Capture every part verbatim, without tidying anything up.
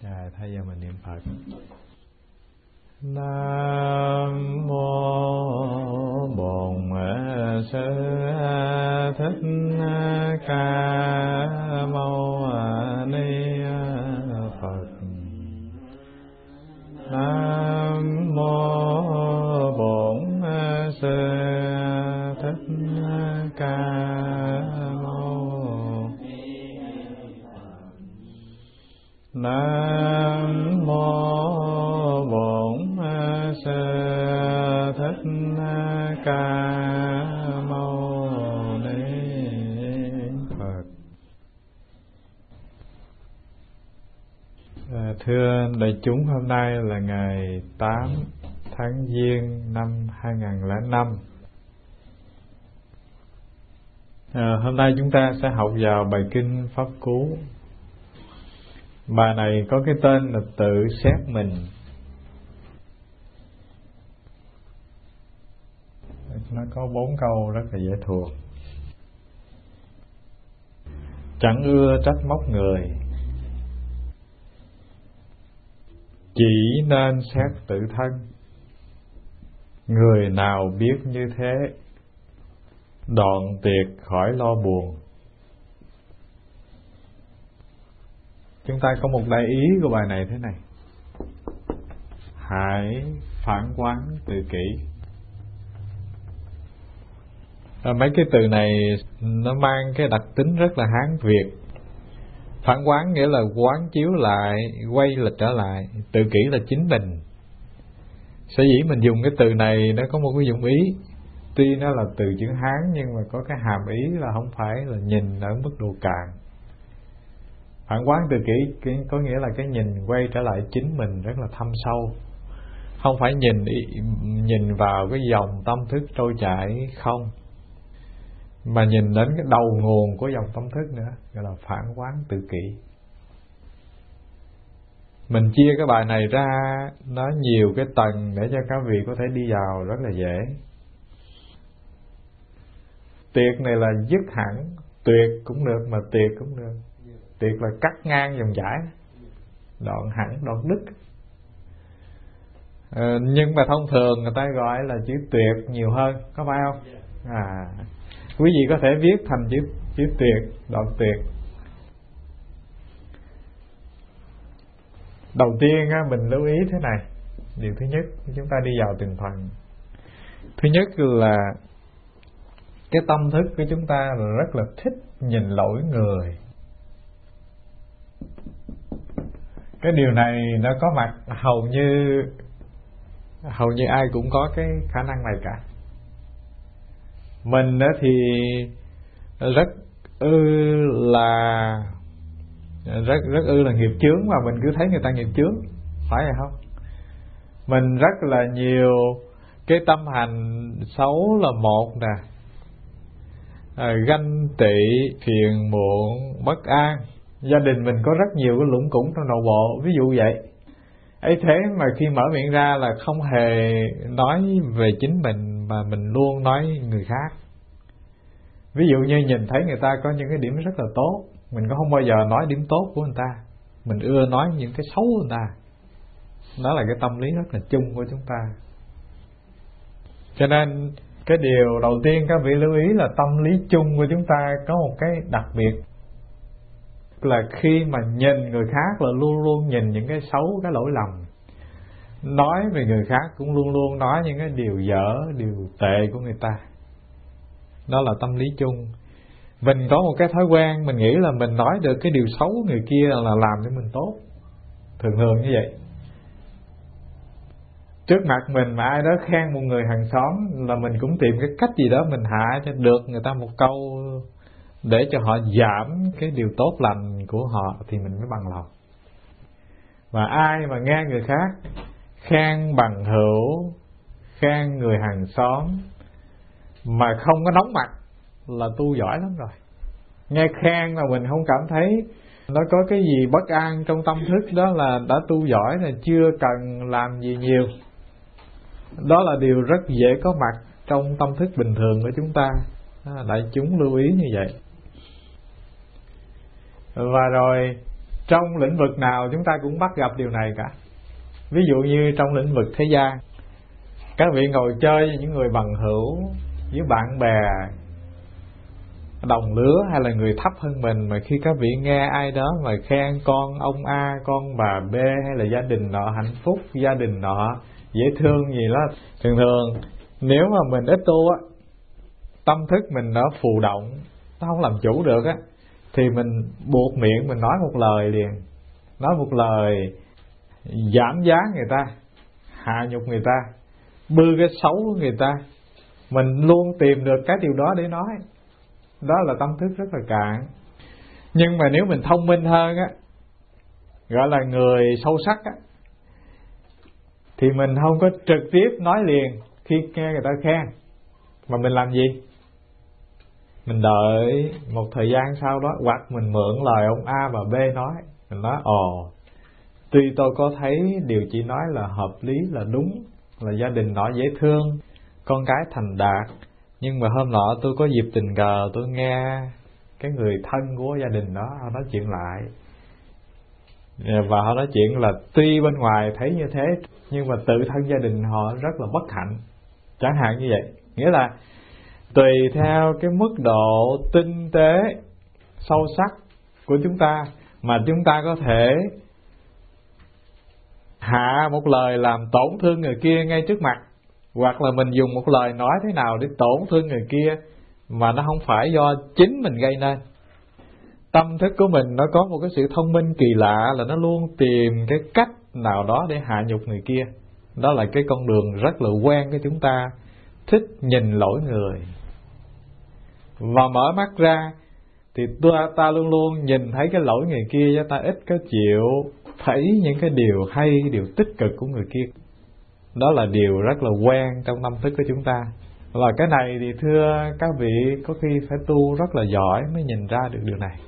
À, thay giờ mình niệm Phật. Nam mô Bổn Sư Thích Ca Mâu Ni Phật. Nam mô Bổn Sư Thích Ca Mâu. Nam mô Bổn Sư Thích Ca Mâu Ni Phật. À, thưa đại chúng, hôm nay là ngày tám tháng Giêng năm hai nghìn không trăm lẻ năm. À, hôm nay chúng ta sẽ học vào bài kinh Pháp Cú. Bài này có cái tên là tự xét mình. Nó có bốn câu rất là dễ thuộc. Chẳng ưa trách móc người, chỉ nên xét tự thân. Người nào biết như thế, đoạn tuyệt khỏi lo buồn. Chúng ta có một đại ý của bài này thế này: hãy phản quán tự kỷ. À, mấy cái từ này nó mang cái đặc tính rất là Hán Việt. Phản quán nghĩa là quán chiếu lại, quay lịch trở lại. Tự kỷ là chính mình. Sở dĩ mình dùng cái từ này nó có một cái dụng ý. Tuy nó là từ chữ Hán nhưng mà có cái hàm ý là không phải là nhìn ở mức độ cạn. Phản quán tự kỷ có nghĩa là cái nhìn quay trở lại chính mình rất là thâm sâu. Không phải nhìn nhìn vào cái dòng tâm thức trôi chảy không, mà nhìn đến cái đầu nguồn của dòng tâm thức nữa, gọi là phản quán tự kỷ. Mình chia cái bài này ra nó nhiều cái tầng để cho các vị có thể đi vào rất là dễ. Tuyệt này là dứt hẳn, tuyệt cũng được mà tuyệt cũng được. Tuyệt là cắt ngang dòng chảy, đoạn hẳn, đoạn đứt. À, nhưng mà thông thường người ta gọi là chữ tuyệt nhiều hơn, có phải không? À, quý vị có thể viết thành chữ chữ tuyệt, đoạn tuyệt. Đầu tiên á, mình lưu ý thế này. Điều thứ nhất, chúng ta đi vào từng phần. Thứ nhất là cái tâm thức của chúng ta là rất là thích nhìn lỗi người. Cái điều này nó có mặt hầu như hầu như ai cũng có cái khả năng này cả. Mình thì rất ư là rất rất ư là nghiệp chướng, mà mình cứ thấy người ta nghiệp chướng, phải hay không? Mình rất là nhiều cái tâm hành xấu là một nè, à, ganh tị, phiền muộn, bất an. Gia đình mình có rất nhiều cái lũng củng trong nội bộ, ví dụ vậy. Ấy thế mà khi mở miệng ra là không hề nói về chính mình, mà mình luôn nói người khác. Ví dụ như nhìn thấy người ta có những cái điểm rất là tốt, mình cũng không bao giờ nói điểm tốt của người ta, mình ưa nói những cái xấu của người ta. Đó là cái tâm lý rất là chung của chúng ta. Cho nên cái điều đầu tiên các vị lưu ý là tâm lý chung của chúng ta có một cái đặc biệt, là khi mà nhìn người khác là luôn luôn nhìn những cái xấu, cái lỗi lầm. Nói về người khác cũng luôn luôn nói những cái điều dở, điều tệ của người ta. Đó là tâm lý chung. Mình có một cái thói quen, mình nghĩ là mình nói được cái điều xấu của người kia là làm cho mình tốt. Thường thường như vậy. Trước mặt mình mà ai đó khen một người hàng xóm là mình cũng tìm cái cách gì đó mình hạ cho được người ta một câu, để cho họ giảm cái điều tốt lành của họ thì mình mới bằng lòng. Và ai mà nghe người khác khen bằng hữu, khen người hàng xóm mà không có nóng mặt là tu giỏi lắm rồi. Nghe khen mà mình không cảm thấy nó có cái gì bất an trong tâm thức, đó là đã tu giỏi, là chưa cần làm gì nhiều. Đó là điều rất dễ có mặt trong tâm thức bình thường của chúng ta. Đại chúng lưu ý như vậy. Và rồi trong lĩnh vực nào chúng ta cũng bắt gặp điều này cả. Ví dụ như trong lĩnh vực thế gian, các vị ngồi chơi với những người bằng hữu, với bạn bè đồng lứa hay là người thấp hơn mình, mà khi các vị nghe ai đó mà khen con ông A, con bà B, hay là gia đình nọ hạnh phúc, gia đình nọ dễ thương gì đó, thường thường nếu mà mình ít tu á, tâm thức mình nó phù động, nó không làm chủ được á, thì mình buộc miệng mình nói một lời liền, nói một lời giảm giá người ta, hạ nhục người ta, bư cái xấu của người ta. Mình luôn tìm được cái điều đó để nói. Đó là tâm thức rất là cạn. Nhưng mà nếu mình thông minh hơn á, gọi là người sâu sắc á, thì mình không có trực tiếp nói liền khi nghe người ta khen, mà mình làm gì? Mình đợi một thời gian sau đó, hoặc mình mượn lời ông A và B nói. Mình nói ồ, tuy tôi có thấy điều chị nói là hợp lý, là đúng, là gia đình nọ dễ thương, con cái thành đạt, nhưng mà hôm nọ tôi có dịp tình cờ tôi nghe cái người thân của gia đình đó họ nói chuyện lại, và họ nói chuyện là tuy bên ngoài thấy như thế, nhưng mà tự thân gia đình họ rất là bất hạnh, chẳng hạn như vậy. Nghĩa là tùy theo cái mức độ tinh tế sâu sắc của chúng ta mà chúng ta có thể hạ một lời làm tổn thương người kia ngay trước mặt, hoặc là mình dùng một lời nói thế nào để tổn thương người kia mà nó không phải do chính mình gây nên. Tâm thức của mình nó có một cái sự thông minh kỳ lạ, là nó luôn tìm cái cách nào đó để hạ nhục người kia. Đó là cái con đường rất là quen của chúng ta, thích nhìn lỗi người. Và mở mắt ra thì ta, ta luôn luôn nhìn thấy cái lỗi người kia, cho ta ít có chịu thấy những cái điều hay, điều tích cực của người kia. Đó là điều rất là quen trong tâm thức của chúng ta. Và cái này thì thưa các vị, có khi phải tu rất là giỏi mới nhìn ra được điều này.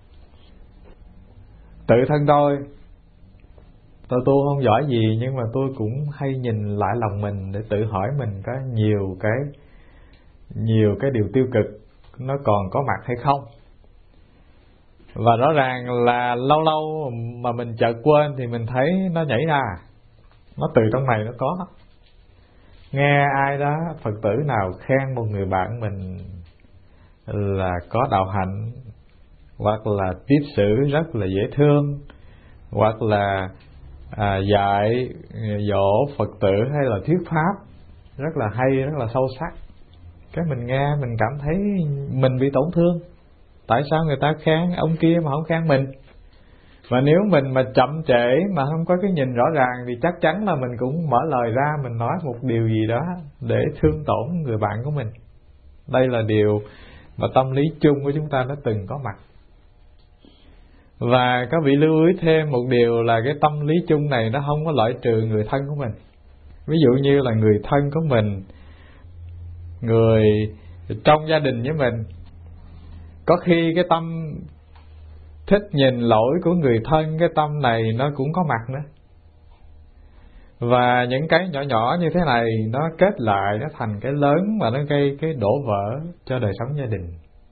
Tự thân tôi, tôi tu không giỏi gì, nhưng mà tôi cũng hay nhìn lại lòng mình để tự hỏi mình có nhiều cái nhiều cái điều tiêu cực nó còn có mặt hay không. Và rõ ràng là lâu lâu mà mình chợt quên thì mình thấy nó nhảy ra, nó từ trong này nó có. Nghe ai đó, Phật tử nào khen một người bạn mình là có đạo hạnh, hoặc là tiếp xử rất là dễ thương, hoặc là à, dạy dỗ Phật tử hay là thuyết pháp rất là hay, rất là sâu sắc, cái mình nghe mình cảm thấy mình bị tổn thương. Tại sao người ta khen ông kia mà không khen mình? Và nếu mình mà chậm trễ mà không có cái nhìn rõ ràng thì chắc chắn là mình cũng mở lời ra, mình nói một điều gì đó để thương tổn người bạn của mình. Đây là điều mà tâm lý chung của chúng ta nó từng có mặt. Và các vị lưu ý thêm một điều là cái tâm lý chung này nó không có loại trừ người thân của mình. Ví dụ như là người thân của mình, người trong gia đình với mình, có khi cái tâm thích nhìn lỗi của người thân, cái tâm này nó cũng có mặt nữa. Và những cái nhỏ nhỏ như thế này nó kết lại, nó thành cái lớn và nó gây cái đổ vỡ cho đời sống gia đình.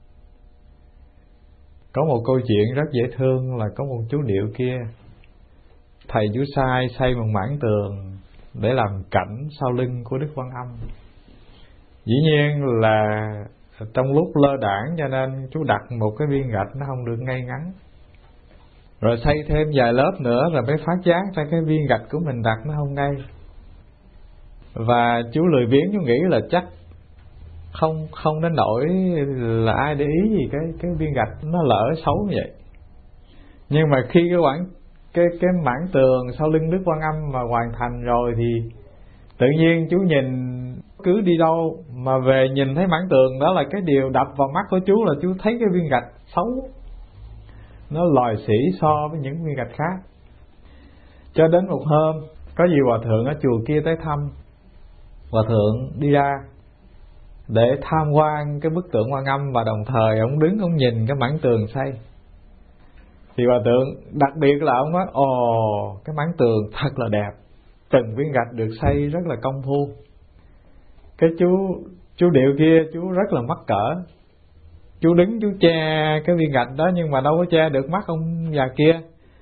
Có một câu chuyện rất dễ thương là có một chú điệu kia, thầy chú sai xây một mảng tường để làm cảnh sau lưng của Đức Quan Âm. Dĩ nhiên là trong lúc lơ đãng cho nên chú đặt một cái viên gạch nó không được ngay ngắn, rồi xây thêm vài lớp nữa rồi mới phát giác ra cái viên gạch của mình đặt nó không ngay. Và chú lười biếng, chú nghĩ là chắc không không đến nỗi là ai để ý gì cái cái viên gạch nó lỡ xấu như vậy. Nhưng mà khi cái quảng cái cái mảng tường sau lưng Đức Quan Âm mà hoàn thành rồi thì tự nhiên chú nhìn, cứ đi đâu mà về nhìn thấy mảng tường đó là cái điều đập vào mắt của chú, là chú thấy cái viên gạch xấu, nó lòi xỉ so với những viên gạch khác. Cho đến một hôm có vị hòa thượng ở chùa kia tới thăm. Hòa thượng đi ra để tham quan cái bức tượng Quan Âm, và đồng thời ông đứng ông nhìn cái mảng tường xây. Thì hòa thượng đặc biệt là ông nói ồ, cái mảng tường thật là đẹp, từng viên gạch được xây rất là công phu. Cái chú chú điệu kia chú rất là mắc cỡ, chú đứng chú che cái viên gạch đó nhưng mà đâu có che được mắt ông già kia.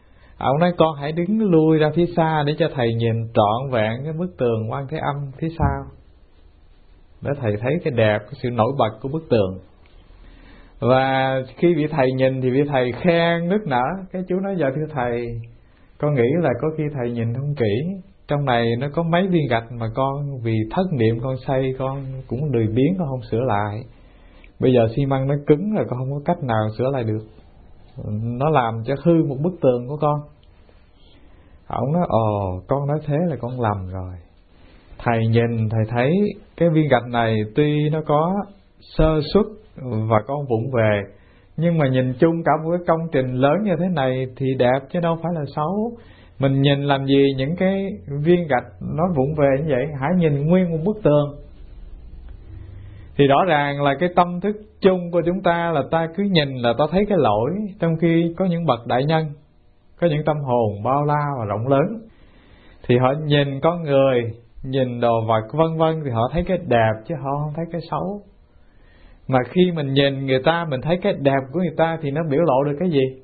Ông nói con hãy đứng lui ra phía xa để cho thầy nhìn trọn vẹn cái bức tường Quan Thế Âm phía sau, để thầy thấy cái đẹp, cái sự nổi bật của bức tường. Và khi vị thầy nhìn thì vị thầy khen nức nở. Cái chú nói giờ thưa thầy, con nghĩ là có khi thầy nhìn không kỹ, trong này nó có mấy viên gạch mà con vì thất niệm con xây, con cũng lười biếng, con không sửa lại. Bây giờ xi măng nó cứng rồi, con không có cách nào sửa lại được, nó làm cho hư một bức tường của con. Ông nói ồ, con nói thế là con lầm rồi. Thầy nhìn, thầy thấy cái viên gạch này tuy nó có sơ suất và con vụng về, nhưng mà nhìn chung cả một cái công trình lớn như thế này thì đẹp chứ đâu phải là xấu. Mình nhìn làm gì những cái viên gạch nó vụng về như vậy, hãy nhìn nguyên một bức tường. Thì rõ ràng là cái tâm thức chung của chúng ta là ta cứ nhìn là ta thấy cái lỗi, trong khi có những bậc đại nhân, có những tâm hồn bao la và rộng lớn, thì họ nhìn con người, nhìn đồ vật vân vân thì họ thấy cái đẹp chứ họ không thấy cái xấu. Mà khi mình nhìn người ta, mình thấy cái đẹp của người ta thì nó biểu lộ được cái gì?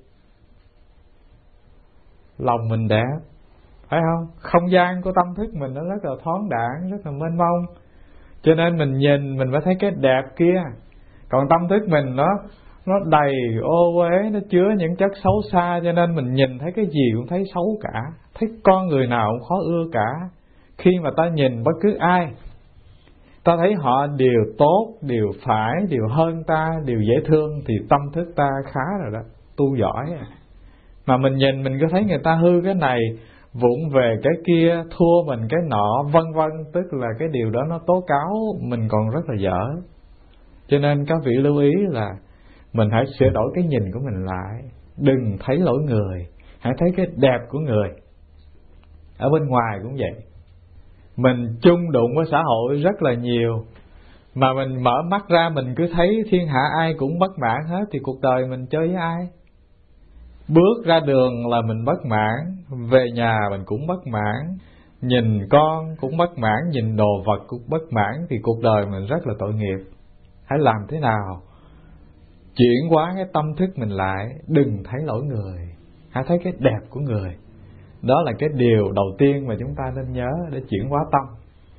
Lòng mình đẹp, phải không? Không gian của tâm thức mình nó rất là thoáng đãng, rất là mênh mông, cho nên mình nhìn mình phải thấy cái đẹp kia. Còn tâm thức mình nó nó đầy ô uế, nó chứa những chất xấu xa, cho nên mình nhìn thấy cái gì cũng thấy xấu cả, thấy con người nào cũng khó ưa cả. Khi mà ta nhìn bất cứ ai, ta thấy họ đều tốt, đều phải, đều hơn ta, đều dễ thương, thì tâm thức ta khá rồi đó, tu giỏi. Mà mình nhìn mình cứ thấy người ta hư cái này, vụng về cái kia, thua mình cái nọ, vân vân, tức là cái điều đó nó tố cáo mình còn rất là dở. Cho nên các vị lưu ý là mình hãy sửa đổi cái nhìn của mình lại, đừng thấy lỗi người, hãy thấy cái đẹp của người. Ở bên ngoài cũng vậy, mình chung đụng với xã hội rất là nhiều, mà mình mở mắt ra mình cứ thấy thiên hạ ai cũng bất mãn hết, thì cuộc đời mình chơi với ai? Bước ra đường là mình bất mãn, về nhà mình cũng bất mãn, nhìn con cũng bất mãn, nhìn đồ vật cũng bất mãn, thì cuộc đời mình rất là tội nghiệp. Hãy làm thế nào chuyển hóa cái tâm thức mình lại, đừng thấy lỗi người, hãy thấy cái đẹp của người. Đó là cái điều đầu tiên mà chúng ta nên nhớ để chuyển hóa tâm.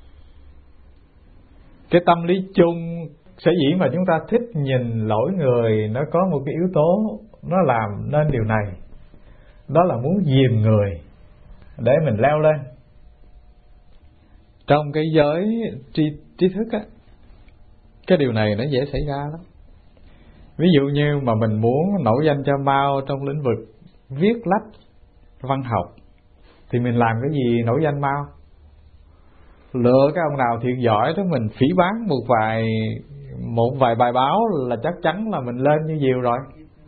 Cái tâm lý chung sở dĩ mà chúng ta thích nhìn lỗi người, nó có một cái yếu tố nó làm nên điều này, đó là muốn dìm người để mình leo lên. Trong cái giới tri, trí thức á, cái điều này nó dễ xảy ra lắm. Ví dụ như mà mình muốn nổi danh cho mau trong lĩnh vực viết lách văn học, thì mình làm cái gì nổi danh mau? Lựa cái ông nào thiệt giỏi đó mình phỉ báng một vài một vài bài báo là chắc chắn là mình lên như diều rồi.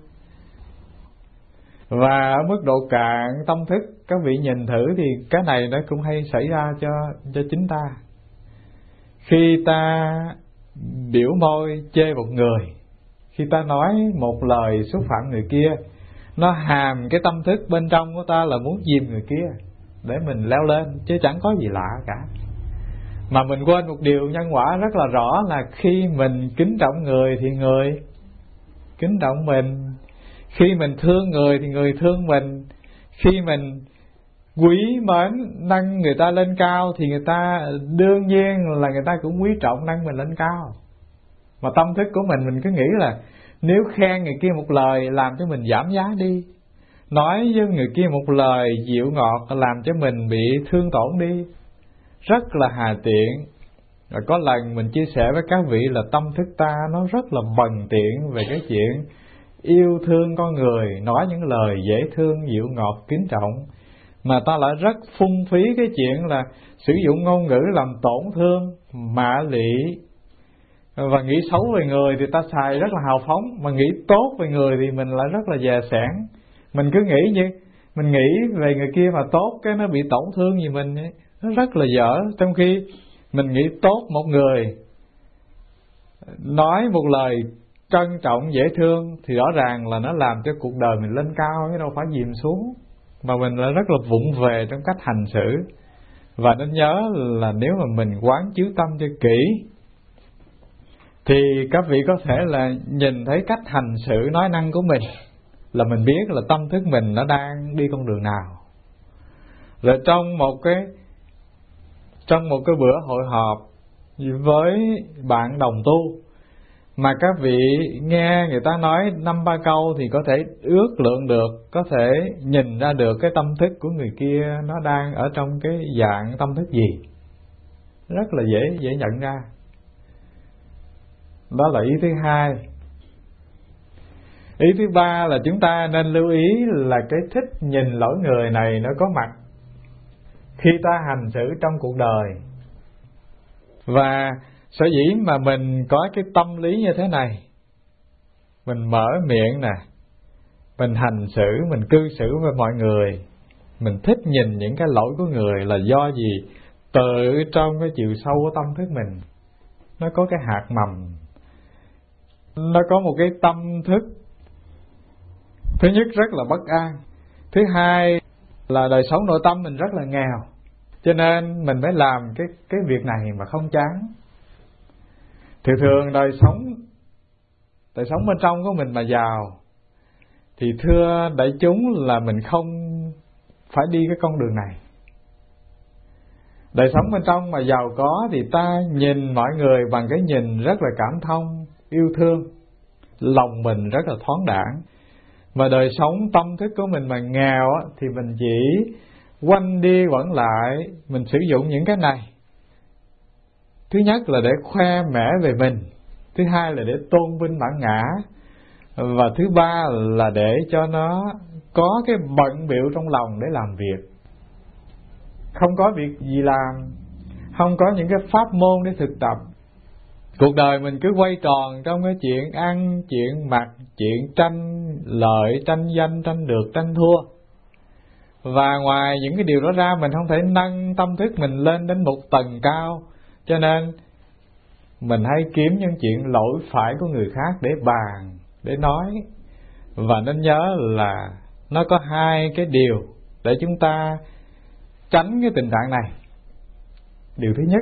Và ở mức độ cạn tâm thức, các vị nhìn thử thì cái này nó cũng hay xảy ra cho cho chính ta. Khi ta biểu môi chê một người, khi ta nói một lời xúc phạm người kia, nó hàm cái tâm thức bên trong của ta là muốn dìm người kia để mình leo lên, chứ chẳng có gì lạ cả. Mà mình quên một điều nhân quả rất là rõ, là khi mình kính trọng người thì người kính trọng mình, khi mình thương người thì người thương mình, khi mình quý mến nâng người ta lên cao thì người ta đương nhiên là người ta cũng quý trọng nâng mình lên cao. Mà tâm thức của mình mình cứ nghĩ là nếu khen người kia một lời làm cho mình giảm giá đi, nói với người kia một lời dịu ngọt làm cho mình bị thương tổn đi, rất là hà tiện. Và có lần mình chia sẻ với các vị là tâm thức ta nó rất là bần tiện về cái chuyện yêu thương con người, nói những lời dễ thương, dịu ngọt, kính trọng, mà ta lại rất phung phí cái chuyện là sử dụng ngôn ngữ làm tổn thương, mạ lị, và nghĩ xấu về người thì ta xài rất là hào phóng, mà nghĩ tốt về người thì mình lại rất là dè sẻn. Mình cứ nghĩ như mình nghĩ về người kia mà tốt, cái nó bị tổn thương gì mình ấy. Nó rất là dở. Trong khi mình nghĩ tốt một người, nói một lời trân trọng, dễ thương, thì rõ ràng là nó làm cho cuộc đời mình lên cao, chứ đâu phải dìm xuống. Mà mình là rất là vụng về trong cách hành xử. Và nên nhớ là nếu mà mình quán chiếu tâm cho kỹ, thì các vị có thể là nhìn thấy cách hành xử nói năng của mình, là mình biết là tâm thức mình nó đang đi con đường nào. Rồi trong một cái trong một cái bữa hội họp với bạn đồng tu mà các vị nghe người ta nói năm ba câu thì có thể ước lượng được, có thể nhìn ra được cái tâm thức của người kia nó đang ở trong cái dạng tâm thức gì, rất là dễ dễ nhận ra. Đó là ý thứ hai. Ý thứ ba là chúng ta nên lưu ý là cái thích nhìn lỗi người này nó có mặt khi ta hành xử trong cuộc đời. Và sở dĩ mà mình có cái tâm lý như thế này, mình mở miệng nè, mình hành xử, mình cư xử với mọi người, mình thích nhìn những cái lỗi của người là do gì? Từ trong cái chiều sâu của tâm thức mình nó có cái hạt mầm, nó có một cái tâm thức thứ nhất rất là bất an, thứ hai là đời sống nội tâm mình rất là nghèo, cho nên mình mới làm cái cái việc này mà không chán. Thường thường đời sống đời sống bên trong của mình mà giàu thì thưa đại chúng là mình không phải đi cái con đường này. Đời sống bên trong mà giàu có thì ta nhìn mọi người bằng cái nhìn rất là cảm thông, yêu thương, lòng mình rất là thoáng đãng. Mà đời sống tâm thức của mình mà nghèo thì mình chỉ quanh đi quẩn lại, mình sử dụng những cái này. Thứ nhất là để khoe mẽ về mình, thứ hai là để tôn vinh bản ngã, và thứ ba là để cho nó có cái bận bịu trong lòng để làm việc. Không có việc gì làm, không có những cái pháp môn để thực tập. Cuộc đời mình cứ quay tròn trong cái chuyện ăn, chuyện mặc, chuyện tranh lợi, tranh danh, tranh được, tranh thua. Và ngoài những cái điều đó ra, mình không thể nâng tâm thức mình lên đến một tầng cao. Cho nên mình hay kiếm những chuyện lỗi phải của người khác để bàn, để nói. Và nên nhớ là nó có hai cái điều để chúng ta tránh cái tình trạng này. Điều thứ nhất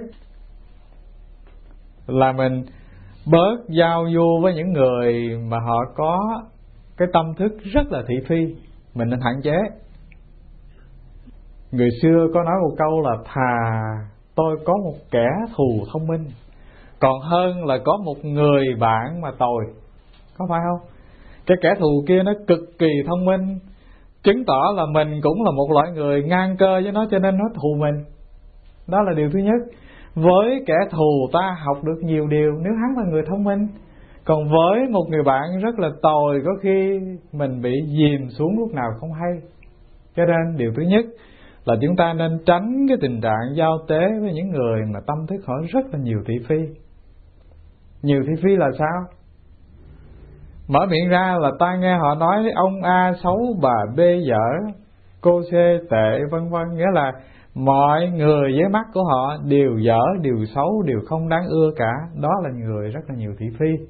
là mình bớt giao du với những người mà họ có cái tâm thức rất là thị phi. Mình nên hạn chế. Người xưa có nói một câu là thà tôi có một kẻ thù thông minh còn hơn là có một người bạn mà tồi. Có phải không? Cái kẻ thù kia nó cực kỳ thông minh, chứng tỏ là mình cũng là một loại người ngang cơ với nó, cho nên nó thù mình. Đó là điều thứ nhất. Với kẻ thù ta học được nhiều điều nếu hắn là người thông minh. Còn với một người bạn rất là tồi, có khi mình bị dìm xuống lúc nào không hay. Cho nên điều thứ nhất là chúng ta nên tránh cái tình trạng giao tế với những người mà tâm thức họ rất là nhiều thị phi. Nhiều thị phi là sao? Mở miệng ra là ta nghe họ nói ông A xấu, bà B dở, cô C tệ, vân vân. Nghĩa là mọi người với mắt của họ đều dở, đều xấu, đều không đáng ưa cả. Đó là người rất là nhiều thị phi.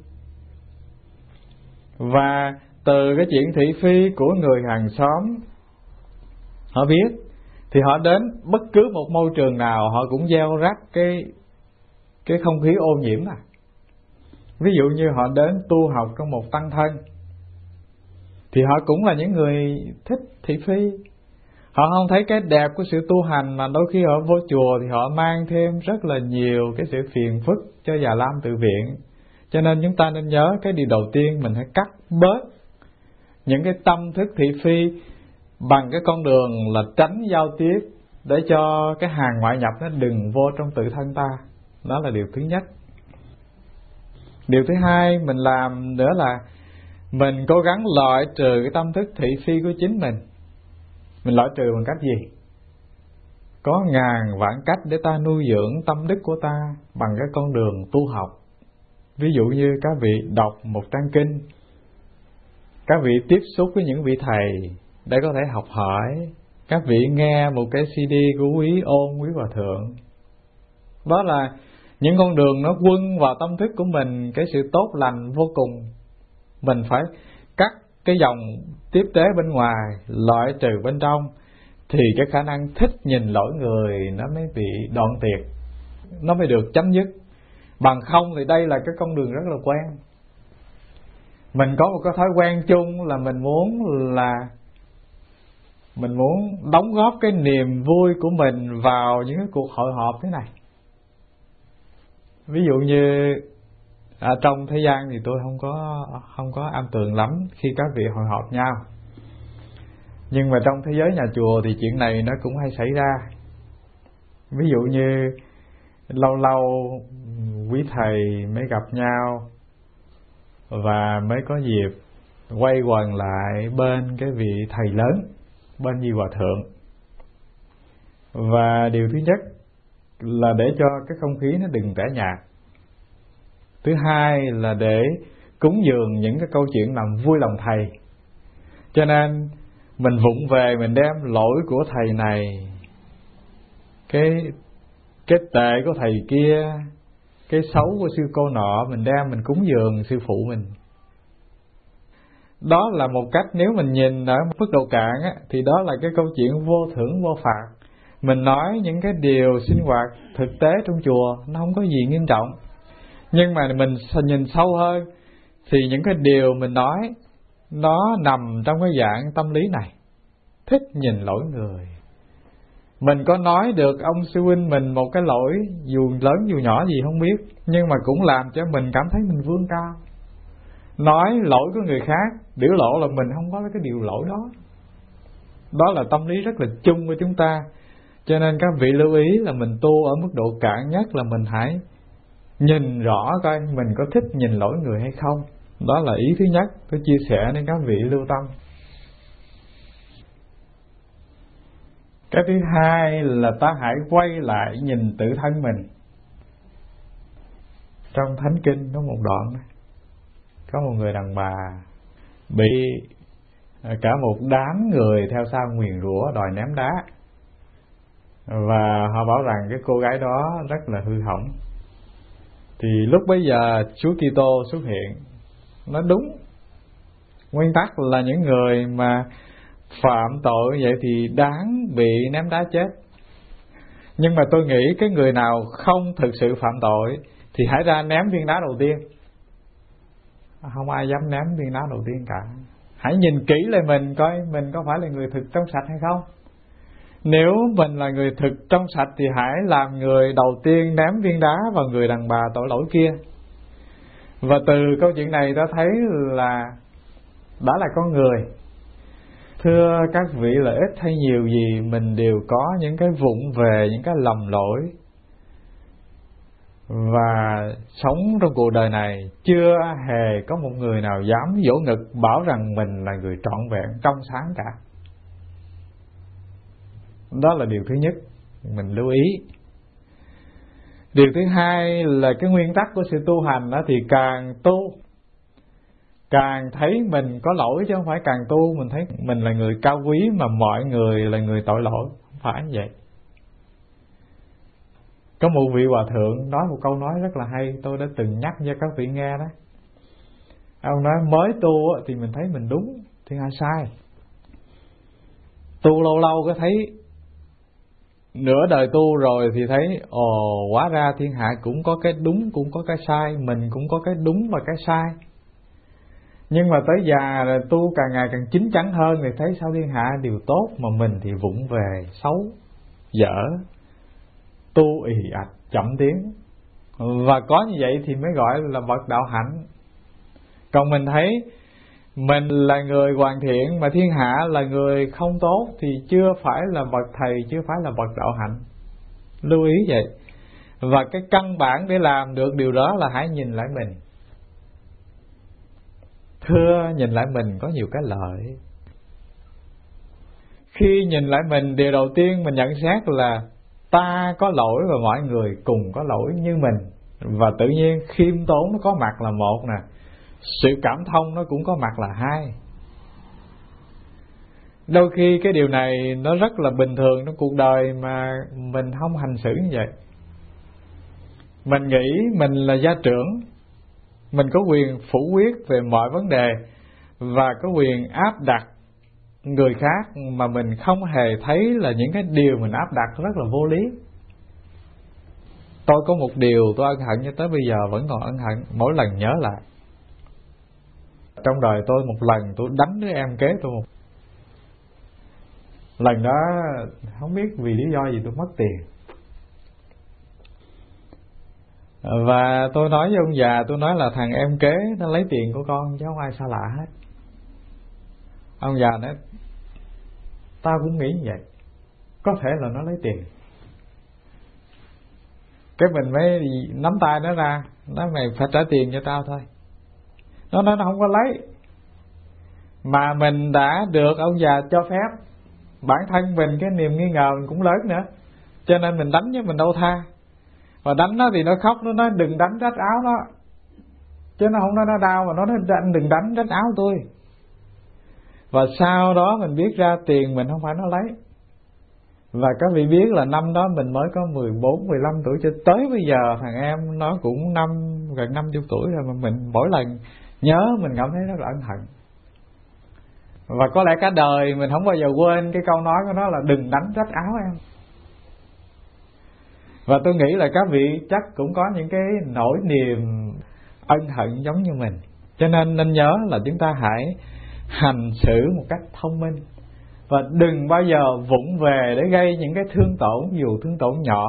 Và từ cái chuyện thị phi của người hàng xóm họ biết, thì họ đến bất cứ một môi trường nào họ cũng gieo rắc cái cái không khí ô nhiễm à. Ví dụ như họ đến tu học trong một tăng thân thì họ cũng là những người thích thị phi. Họ không thấy cái đẹp của sự tu hành, mà đôi khi họ vô chùa thì họ mang thêm rất là nhiều cái sự phiền phức cho Già Lam Tự Viện. Cho nên chúng ta nên nhớ cái điều đầu tiên, mình hãy cắt bớt những cái tâm thức thị phi bằng cái con đường là tránh giao tiếp, để cho cái hàng ngoại nhập nó đừng vô trong tự thân ta. Đó là điều thứ nhất. Điều thứ hai mình làm nữa là mình cố gắng loại trừ cái tâm thức thị phi của chính mình. Mình loại trừ bằng cách gì? Có ngàn vạn cách để ta nuôi dưỡng tâm đức của ta bằng cái con đường tu học. Ví dụ như các vị đọc một trang kinh, các vị tiếp xúc với những vị thầy để có thể học hỏi, các vị nghe một cái xê đê của quý Ôn, quý Hòa Thượng. Đó là những con đường nó quân vào tâm thức của mình cái sự tốt lành vô cùng. Mình phải cắt cái dòng tiếp tế bên ngoài, loại trừ bên trong, thì cái khả năng thích nhìn lỗi người nó mới bị đoạn tuyệt, nó mới được chấm dứt. Bằng không thì đây là cái con đường rất là quen. Mình có một cái thói quen chung là mình muốn là mình muốn đóng góp cái niềm vui của mình vào những cái cuộc hội họp thế này. Ví dụ như ở trong thế gian thì tôi không có không có am tường lắm khi các vị hội họp nhau, nhưng mà trong thế giới nhà chùa thì chuyện này nó cũng hay xảy ra. Ví dụ như lâu lâu quý thầy mới gặp nhau và mới có dịp quay quần lại bên cái vị thầy lớn, bên vị hòa thượng. Và điều thứ nhất là để cho cái không khí nó đừng tẻ nhạt. Thứ hai là để cúng dường những cái câu chuyện làm vui lòng thầy. Cho nên mình vụng về mình đem lỗi của thầy này, cái cái tệ của thầy kia, cái xấu của sư cô nọ, mình đem mình cúng dường sư phụ mình. Đó là một cách, nếu mình nhìn ở mức độ cạn á, thì đó là cái câu chuyện vô thưởng vô phạt. Mình nói những cái điều sinh hoạt thực tế trong chùa nó không có gì nghiêm trọng, nhưng mà mình nhìn sâu hơn thì những cái điều mình nói nó nằm trong cái dạng tâm lý này, thích nhìn lỗi người. Mình có nói được ông sư huynh mình một cái lỗi dù lớn dù nhỏ gì không biết, nhưng mà cũng làm cho mình cảm thấy mình vươn cao. Nói lỗi của người khác, biểu lộ là mình không có cái điều lỗi đó. Đó là tâm lý rất là chung của chúng ta. Cho nên các vị lưu ý là mình tu ở mức độ cạn nhất là mình hãy nhìn rõ coi mình có thích nhìn lỗi người hay không. Đó là ý thứ nhất tôi chia sẻ đến các vị lưu tâm. Cái thứ hai là ta hãy quay lại nhìn tự thân mình. Trong Thánh Kinh có một đoạn, có một người đàn bà bị cả một đám người theo sau nguyền rủa đòi ném đá, và họ bảo rằng cái cô gái đó rất là hư hỏng. Thì lúc bấy giờ Chúa Kitô xuất hiện. Nó đúng, nguyên tắc là những người mà phạm tội vậy thì đáng bị ném đá chết. Nhưng mà tôi nghĩ cái người nào không thực sự phạm tội thì hãy ra ném viên đá đầu tiên. Không ai dám ném viên đá đầu tiên cả. Hãy nhìn kỹ lại mình coi mình có phải là người thực trong sạch hay không. Nếu mình là người thực trong sạch thì hãy làm người đầu tiên ném viên đá vào người đàn bà tội lỗi kia. Và từ câu chuyện này ta thấy là đã là con người. Thưa các vị, là ít hay nhiều gì mình đều có những cái vụng về, những cái lầm lỗi. Và sống trong cuộc đời này chưa hề có một người nào dám vỗ ngực bảo rằng mình là người trọn vẹn trong sáng cả. Đó là điều thứ nhất mình lưu ý. Điều thứ hai là cái nguyên tắc của sự tu hành đó, thì càng tu càng thấy mình có lỗi, chứ không phải càng tu mình thấy mình là người cao quý mà mọi người là người tội lỗi. Không phải như vậy. Có một vị hòa thượng nói một câu nói rất là hay, tôi đã từng nhắc cho các vị nghe đó. Ông nói mới tu thì mình thấy mình đúng, thì ai sai. Tu lâu lâu có thấy nửa đời tu rồi thì thấy ồ, hóa ra thiên hạ cũng có cái đúng cũng có cái sai, mình cũng có cái đúng và cái sai. Nhưng mà tới già rồi tu càng ngày càng chín chắn hơn thì thấy sao thiên hạ đều tốt mà mình thì vụng về, xấu, dở, tu ì ạch, chậm tiến. Và có như vậy thì mới gọi là bậc đạo hạnh. Còn mình thấy mình là người hoàn thiện mà thiên hạ là người không tốt thì chưa phải là bậc thầy, chưa phải là bậc đạo hạnh. Lưu ý vậy. Và cái căn bản để làm được điều đó là hãy nhìn lại mình. Thưa, nhìn lại mình có nhiều cái lợi. Khi nhìn lại mình, điều đầu tiên mình nhận xét là ta có lỗi và mọi người cùng có lỗi như mình. Và tự nhiên khiêm tốn nó có mặt là một nè, sự cảm thông nó cũng có mặt là hai. Đôi khi cái điều này nó rất là bình thường trong cuộc đời mà mình không hành xử như vậy. Mình nghĩ mình là gia trưởng, mình có quyền phủ quyết về mọi vấn đề và có quyền áp đặt người khác, mà mình không hề thấy là những cái điều mình áp đặt rất là vô lý. Tôi có một điều tôi ân hận cho tới bây giờ vẫn còn ân hận mỗi lần nhớ lại. Trong đời tôi một lần tôi đánh đứa em kế tôi một lần đó, không biết vì lý do gì tôi mất tiền. Và tôi nói với ông già, tôi nói là thằng em kế nó lấy tiền của con chứ không ai xa lạ hết. Ông già nói tao cũng nghĩ như vậy, có thể là nó lấy tiền. Cái mình mới nắm tay nó ra, nói mày phải trả tiền cho tao thôi. Nó nói nó không có lấy, mà mình đã được ông già cho phép. Bản thân mình cái niềm nghi ngờ mình cũng lớn nữa, cho nên mình đánh chứ mình đâu tha. Và đánh nó thì nó khóc, nó nói đừng đánh rách áo nó, chứ nó không nói nó đau, mà nó nói anh đừng đánh rách áo tôi. Và sau đó mình biết ra tiền mình không phải nó lấy. Và các vị biết là năm đó mình mới có mười bốn, mười lăm tuổi, cho tới bây giờ thằng em nó cũng năm gần năm mươi tuổi rồi, mà mình mỗi lần nhớ mình cảm thấy rất là ân hận. Và có lẽ cả đời mình không bao giờ quên cái câu nói của nó là đừng đánh rách áo em. Và tôi nghĩ là các vị chắc cũng có những cái nỗi niềm ân hận giống như mình. Cho nên nên nhớ là chúng ta hãy hành xử một cách thông minh, và đừng bao giờ vụng về để gây những cái thương tổn, dù thương tổn nhỏ.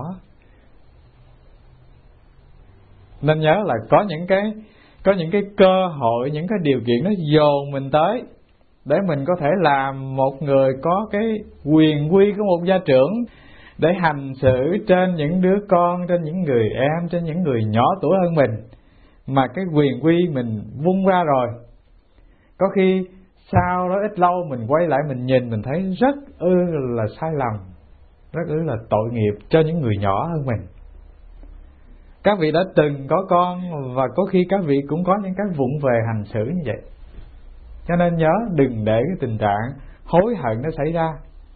Nên nhớ là có những cái có những cái cơ hội, những cái điều kiện nó dồn mình tới để mình có thể làm một người có cái quyền quy của một gia trưởng, để hành xử trên những đứa con, trên những người em, trên những người nhỏ tuổi hơn mình, mà cái quyền quy mình vung ra rồi, có khi sau đó ít lâu mình quay lại mình nhìn mình thấy rất ư là sai lầm, rất ư là tội nghiệp cho những người nhỏ hơn mình. Các vị đã từng có con, và có khi các vị cũng có những cái vụng về hành xử như vậy. Cho nên nhớ đừng để cái tình trạng hối hận nó xảy ra.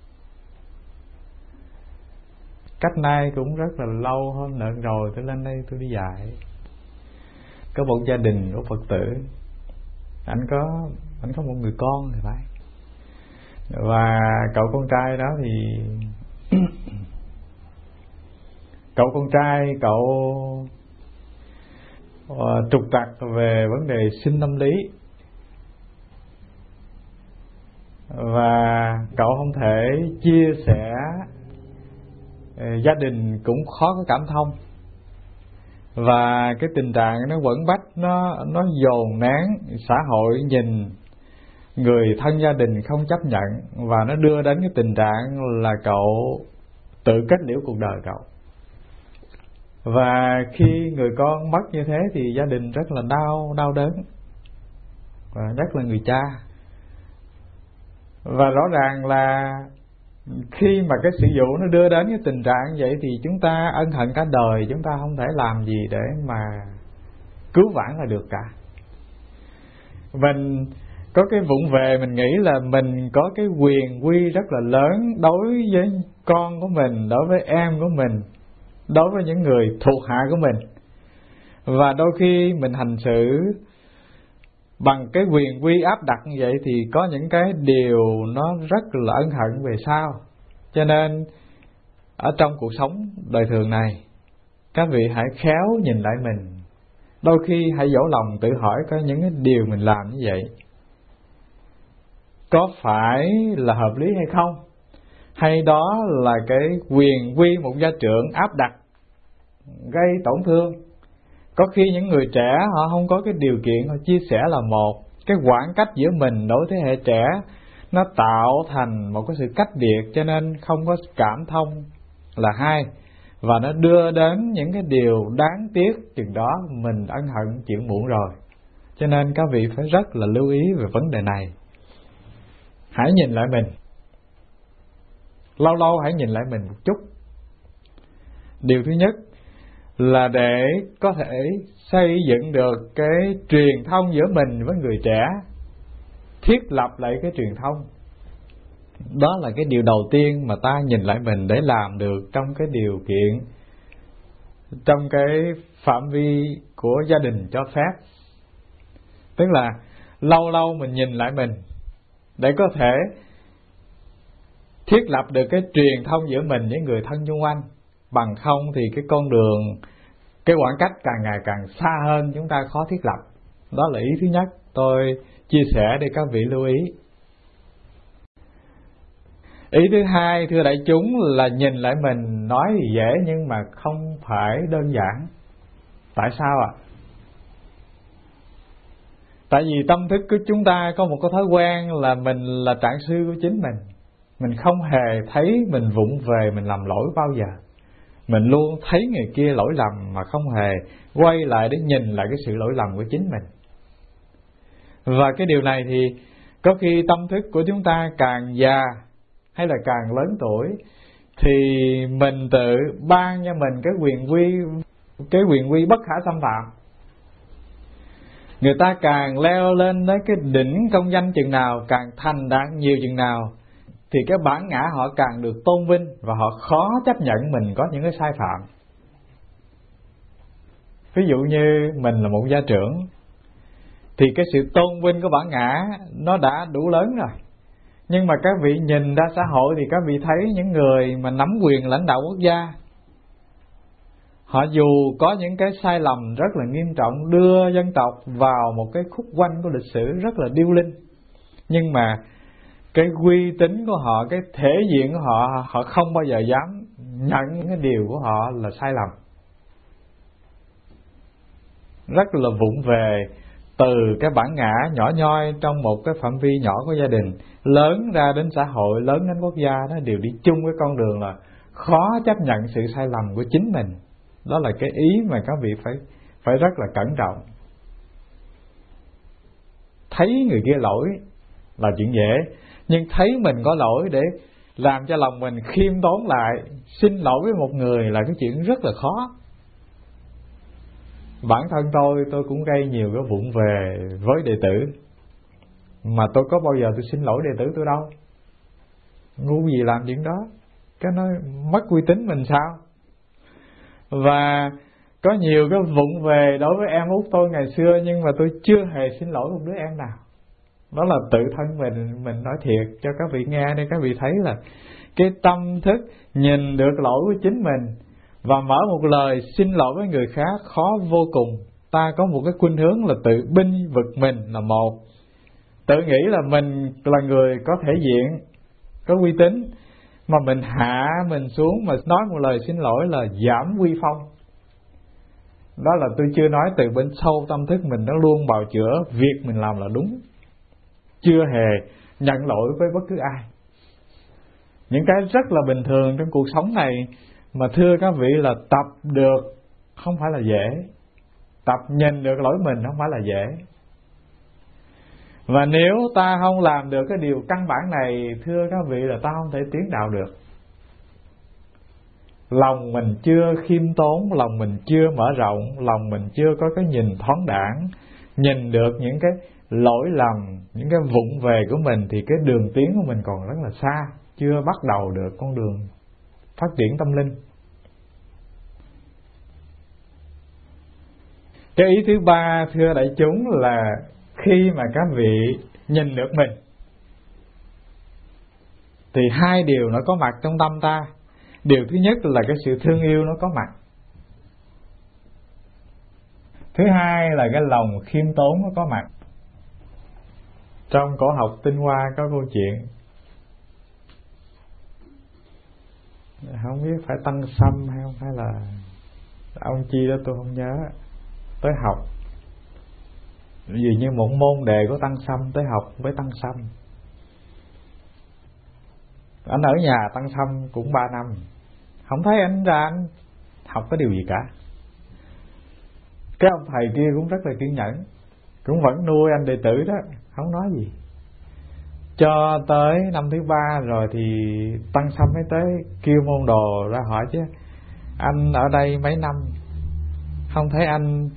Cách nay cũng rất là lâu, hôm nữa rồi tôi lên đây tôi đi dạy. Có một gia đình của Phật tử, anh có anh có một người con thì phải, và cậu con trai đó thì cậu con trai cậu uh, trục trặc về vấn đề sinh tâm lý, và cậu không thể chia sẻ, uh, gia đình cũng khó có cảm thông, và cái tình trạng nó quẩn bách, nó nó dồn nén, xã hội nhìn, người thân gia đình không chấp nhận, và nó đưa đến cái tình trạng là cậu tự kết liễu cuộc đời cậu. Và khi người con mất như thế thì gia đình rất là đau đau đớn, và nhất là người cha. Và rõ ràng là khi mà cái sự vụ nó đưa đến cái tình trạng vậy thì chúng ta ân hận cả đời, chúng ta không thể làm gì để mà cứu vãn là được cả. Mình có cái vụng về, mình nghĩ là mình có cái quyền quy rất là lớn đối với con của mình, đối với em của mình, đối với những người thuộc hạ của mình. Và đôi khi mình hành xử bằng cái quyền quy áp đặt như vậy thì có những cái điều nó rất là ân hận về sau. Cho nên ở trong cuộc sống đời thường này, các vị hãy khéo nhìn lại mình. Đôi khi hãy dỗ lòng tự hỏi có những cái điều mình làm như vậy có phải là hợp lý hay không, hay đó là cái quyền quy một gia trưởng áp đặt gây tổn thương. Có khi những người trẻ họ không có cái điều kiện họ chia sẻ là một, cái khoảng cách giữa mình đối thế hệ trẻ nó tạo thành một cái sự cách biệt, cho nên không có cảm thông là hai, và nó đưa đến những cái điều đáng tiếc, chừng đó mình ân hận chuyện muộn rồi. Cho nên các vị phải rất là lưu ý về vấn đề này. Hãy nhìn lại mình, lâu lâu hãy nhìn lại mình một chút. Điều thứ nhất là để có thể xây dựng được cái truyền thông giữa mình với người trẻ, thiết lập lại cái truyền thông. Đó là cái điều đầu tiên mà ta nhìn lại mình để làm được trong cái điều kiện, trong cái phạm vi của gia đình cho phép. Tức là lâu lâu mình nhìn lại mình để có thể thiết lập được cái truyền thông giữa mình với người thân xung quanh. Bằng không thì cái con đường, cái khoảng cách càng ngày càng xa hơn, chúng ta khó thiết lập. Đó là ý thứ nhất tôi chia sẻ để các vị lưu ý. Ý thứ hai, thưa đại chúng, là nhìn lại mình nói thì dễ nhưng mà không phải đơn giản. Tại sao ạ? À? Tại vì tâm thức của chúng ta có một cái thói quen là mình là trạng sư của chính mình. Mình không hề thấy mình vụng về, mình làm lỗi bao giờ. Mình luôn thấy người kia lỗi lầm mà không hề quay lại để nhìn lại cái sự lỗi lầm của chính mình. Và cái điều này thì có khi tâm thức của chúng ta càng già hay là càng lớn tuổi thì mình tự ban cho mình cái quyền quy cái quyền quy bất khả xâm phạm. Người ta càng leo lên đến cái đỉnh công danh chừng nào, càng thành đạt nhiều chừng nào, thì cái bản ngã họ càng được tôn vinh và họ khó chấp nhận mình có những cái sai phạm. Ví dụ như mình là một gia trưởng thì cái sự tôn vinh của bản ngã nó đã đủ lớn rồi. Nhưng mà các vị nhìn ra xã hội thì các vị thấy những người mà nắm quyền lãnh đạo quốc gia, họ dù có những cái sai lầm rất là nghiêm trọng, đưa dân tộc vào một cái khúc quanh của lịch sử rất là điêu linh, nhưng mà cái uy tín của họ, cái thể diện của họ, họ không bao giờ dám nhận cái điều của họ là sai lầm. Rất là vụng về, từ cái bản ngã nhỏ nhoi trong một cái phạm vi nhỏ của gia đình, lớn ra đến xã hội, lớn đến quốc gia, nó đều đi chung cái con đường là khó chấp nhận sự sai lầm của chính mình. Đó là cái ý mà các vị phải phải rất là cẩn trọng. Thấy người kia lỗi là chuyện dễ, nhưng thấy mình có lỗi để làm cho lòng mình khiêm tốn lại, xin lỗi với một người là cái chuyện rất là khó. Bản thân tôi, tôi cũng gây nhiều cái vụng về với đệ tử, mà tôi có bao giờ tôi xin lỗi đệ tử tôi đâu. Ngu gì làm chuyện đó, cái nó mất uy tín mình sao. Và có nhiều cái vụng về đối với em út tôi ngày xưa, nhưng mà tôi chưa hề xin lỗi một đứa em nào. Đó là tự thân mình mình nói thiệt cho các vị nghe, để các vị thấy là cái tâm thức nhìn được lỗi của chính mình và mở một lời xin lỗi với người khác khó vô cùng. Ta có một cái khuynh hướng là tự binh vực mình là một, tự nghĩ là mình là người có thể diện, có uy tín, mà mình hạ mình xuống mà nói một lời xin lỗi là giảm uy phong. Đó là tôi chưa nói từ bên sâu tâm thức mình nó luôn bào chữa việc mình làm là đúng, chưa hề nhận lỗi với bất cứ ai. Những cái rất là bình thường trong cuộc sống này, mà thưa các vị là tập được không phải là dễ. Tập nhìn được lỗi mình không phải là dễ. Và nếu ta không làm được cái điều căn bản này, thưa các vị là ta không thể tiến đạo được. Lòng mình chưa khiêm tốn, lòng mình chưa mở rộng, lòng mình chưa có cái nhìn thoáng đãng, nhìn được những cái lỗi lầm, những cái vụng về của mình, thì cái đường tiến của mình còn rất là xa, chưa bắt đầu được con đường phát triển tâm linh. Cái ý thứ ba, thưa đại chúng, là khi mà các vị nhìn được mình thì hai điều nó có mặt trong tâm ta. Điều thứ nhất là cái sự thương yêu nó có mặt. Thứ hai là cái lòng khiêm tốn nó có mặt. Trong cổ học Tinh Hoa có câu chuyện, không biết phải Tăng Sâm hay không, hay là ông chi đó tôi không nhớ, tới học vì như một môn đề của Tăng Sâm, tới học với Tăng Sâm. Anh ở nhà Tăng Sâm cũng ba năm, không thấy anh ra anh học cái điều gì cả. Cái ông thầy kia cũng rất là kiên nhẫn, cũng vẫn nuôi anh đệ tử đó, không nói gì. Cho tới năm thứ ba rồi thì Tăng Sâm mới tới kêu môn đồ ra hỏi chứ, anh ở đây mấy năm không thấy anh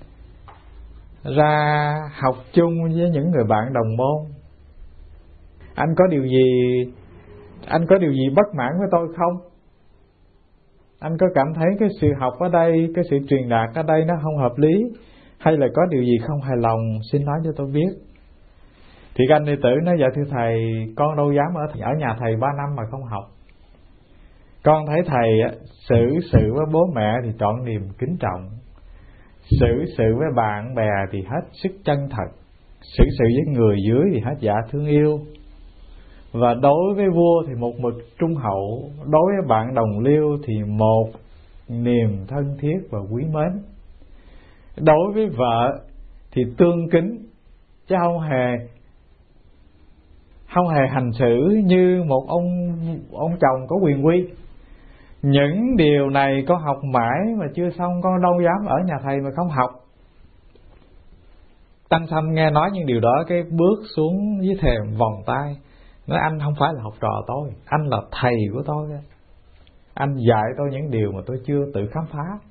ra học chung với những người bạn đồng môn, anh có điều gì anh có điều gì bất mãn với tôi không? Anh có cảm thấy cái sự học ở đây, cái sự truyền đạt ở đây nó không hợp lý, hay là có điều gì không hài lòng, xin nói cho tôi biết. Thì các anh đệ tử nói, dạ thưa thầy, con đâu dám ở ở nhà thầy ba năm mà không học. Con thấy thầy xử sự với bố mẹ thì trọn niềm kính trọng, xử sự với bạn bè thì hết sức chân thật, xử sự với người dưới thì hết dạ thương yêu. Và đối với vua thì một mực trung hậu, đối với bạn đồng liêu thì một niềm thân thiết và quý mến. Đối với vợ thì tương kính, chứ không hề không hề hành xử như một ông ông chồng có quyền quy. Những điều này con học mãi mà chưa xong, con đâu dám ở nhà thầy mà không học. Tăng Sanh nghe nói những điều đó, cái bước xuống dưới thềm vòng tay, nói anh không phải là học trò tôi, anh là thầy của tôi. Anh dạy tôi những điều mà tôi chưa tự khám phá.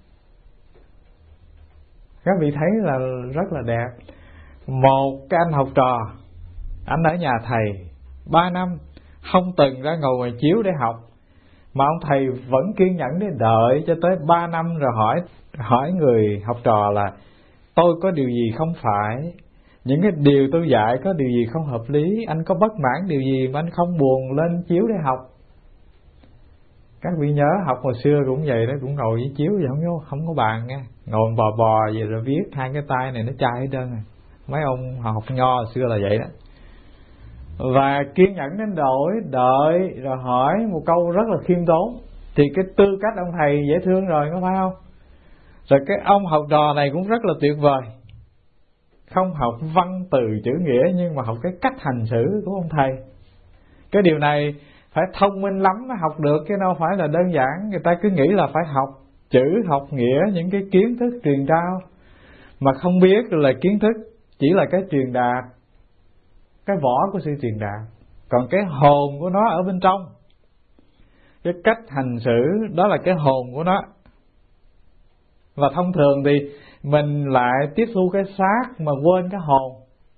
Các vị thấy là rất là đẹp. Một cái anh học trò, anh ở nhà thầy ba năm, không từng ra ngồi ngoài chiếu để học, mà ông thầy vẫn kiên nhẫn để đợi cho tới ba năm rồi hỏi hỏi người học trò là tôi có điều gì không phải, những cái điều tôi dạy có điều gì không hợp lý, anh có bất mãn điều gì mà anh không buồn lên chiếu để học. Các vị nhớ học hồi xưa cũng vậy đó, cũng ngồi với chiếu vậy, không có, không có bàn nha, ngồi bò bò vậy rồi viết, hai cái tay này nó chai hết trơn à. Mấy ông học nho hồi xưa là vậy đó. Và kiên nhẫn đến đổi, đợi rồi hỏi một câu rất là khiêm tốn, thì cái tư cách ông thầy dễ thương rồi, có phải không? Rồi cái ông học trò này cũng rất là tuyệt vời, không học văn từ chữ nghĩa nhưng mà học cái cách hành xử của ông thầy. Cái điều này phải thông minh lắm mới học được, chứ đâu phải là đơn giản. Người ta cứ nghĩ là phải học chữ, học nghĩa, những cái kiến thức truyền trao, mà không biết là kiến thức chỉ là cái truyền đạt, cái vỏ của sự truyền đạt, còn cái hồn của nó ở bên trong. Cái cách hành xử đó là cái hồn của nó. Và thông thường thì mình lại tiếp thu cái xác mà quên cái hồn.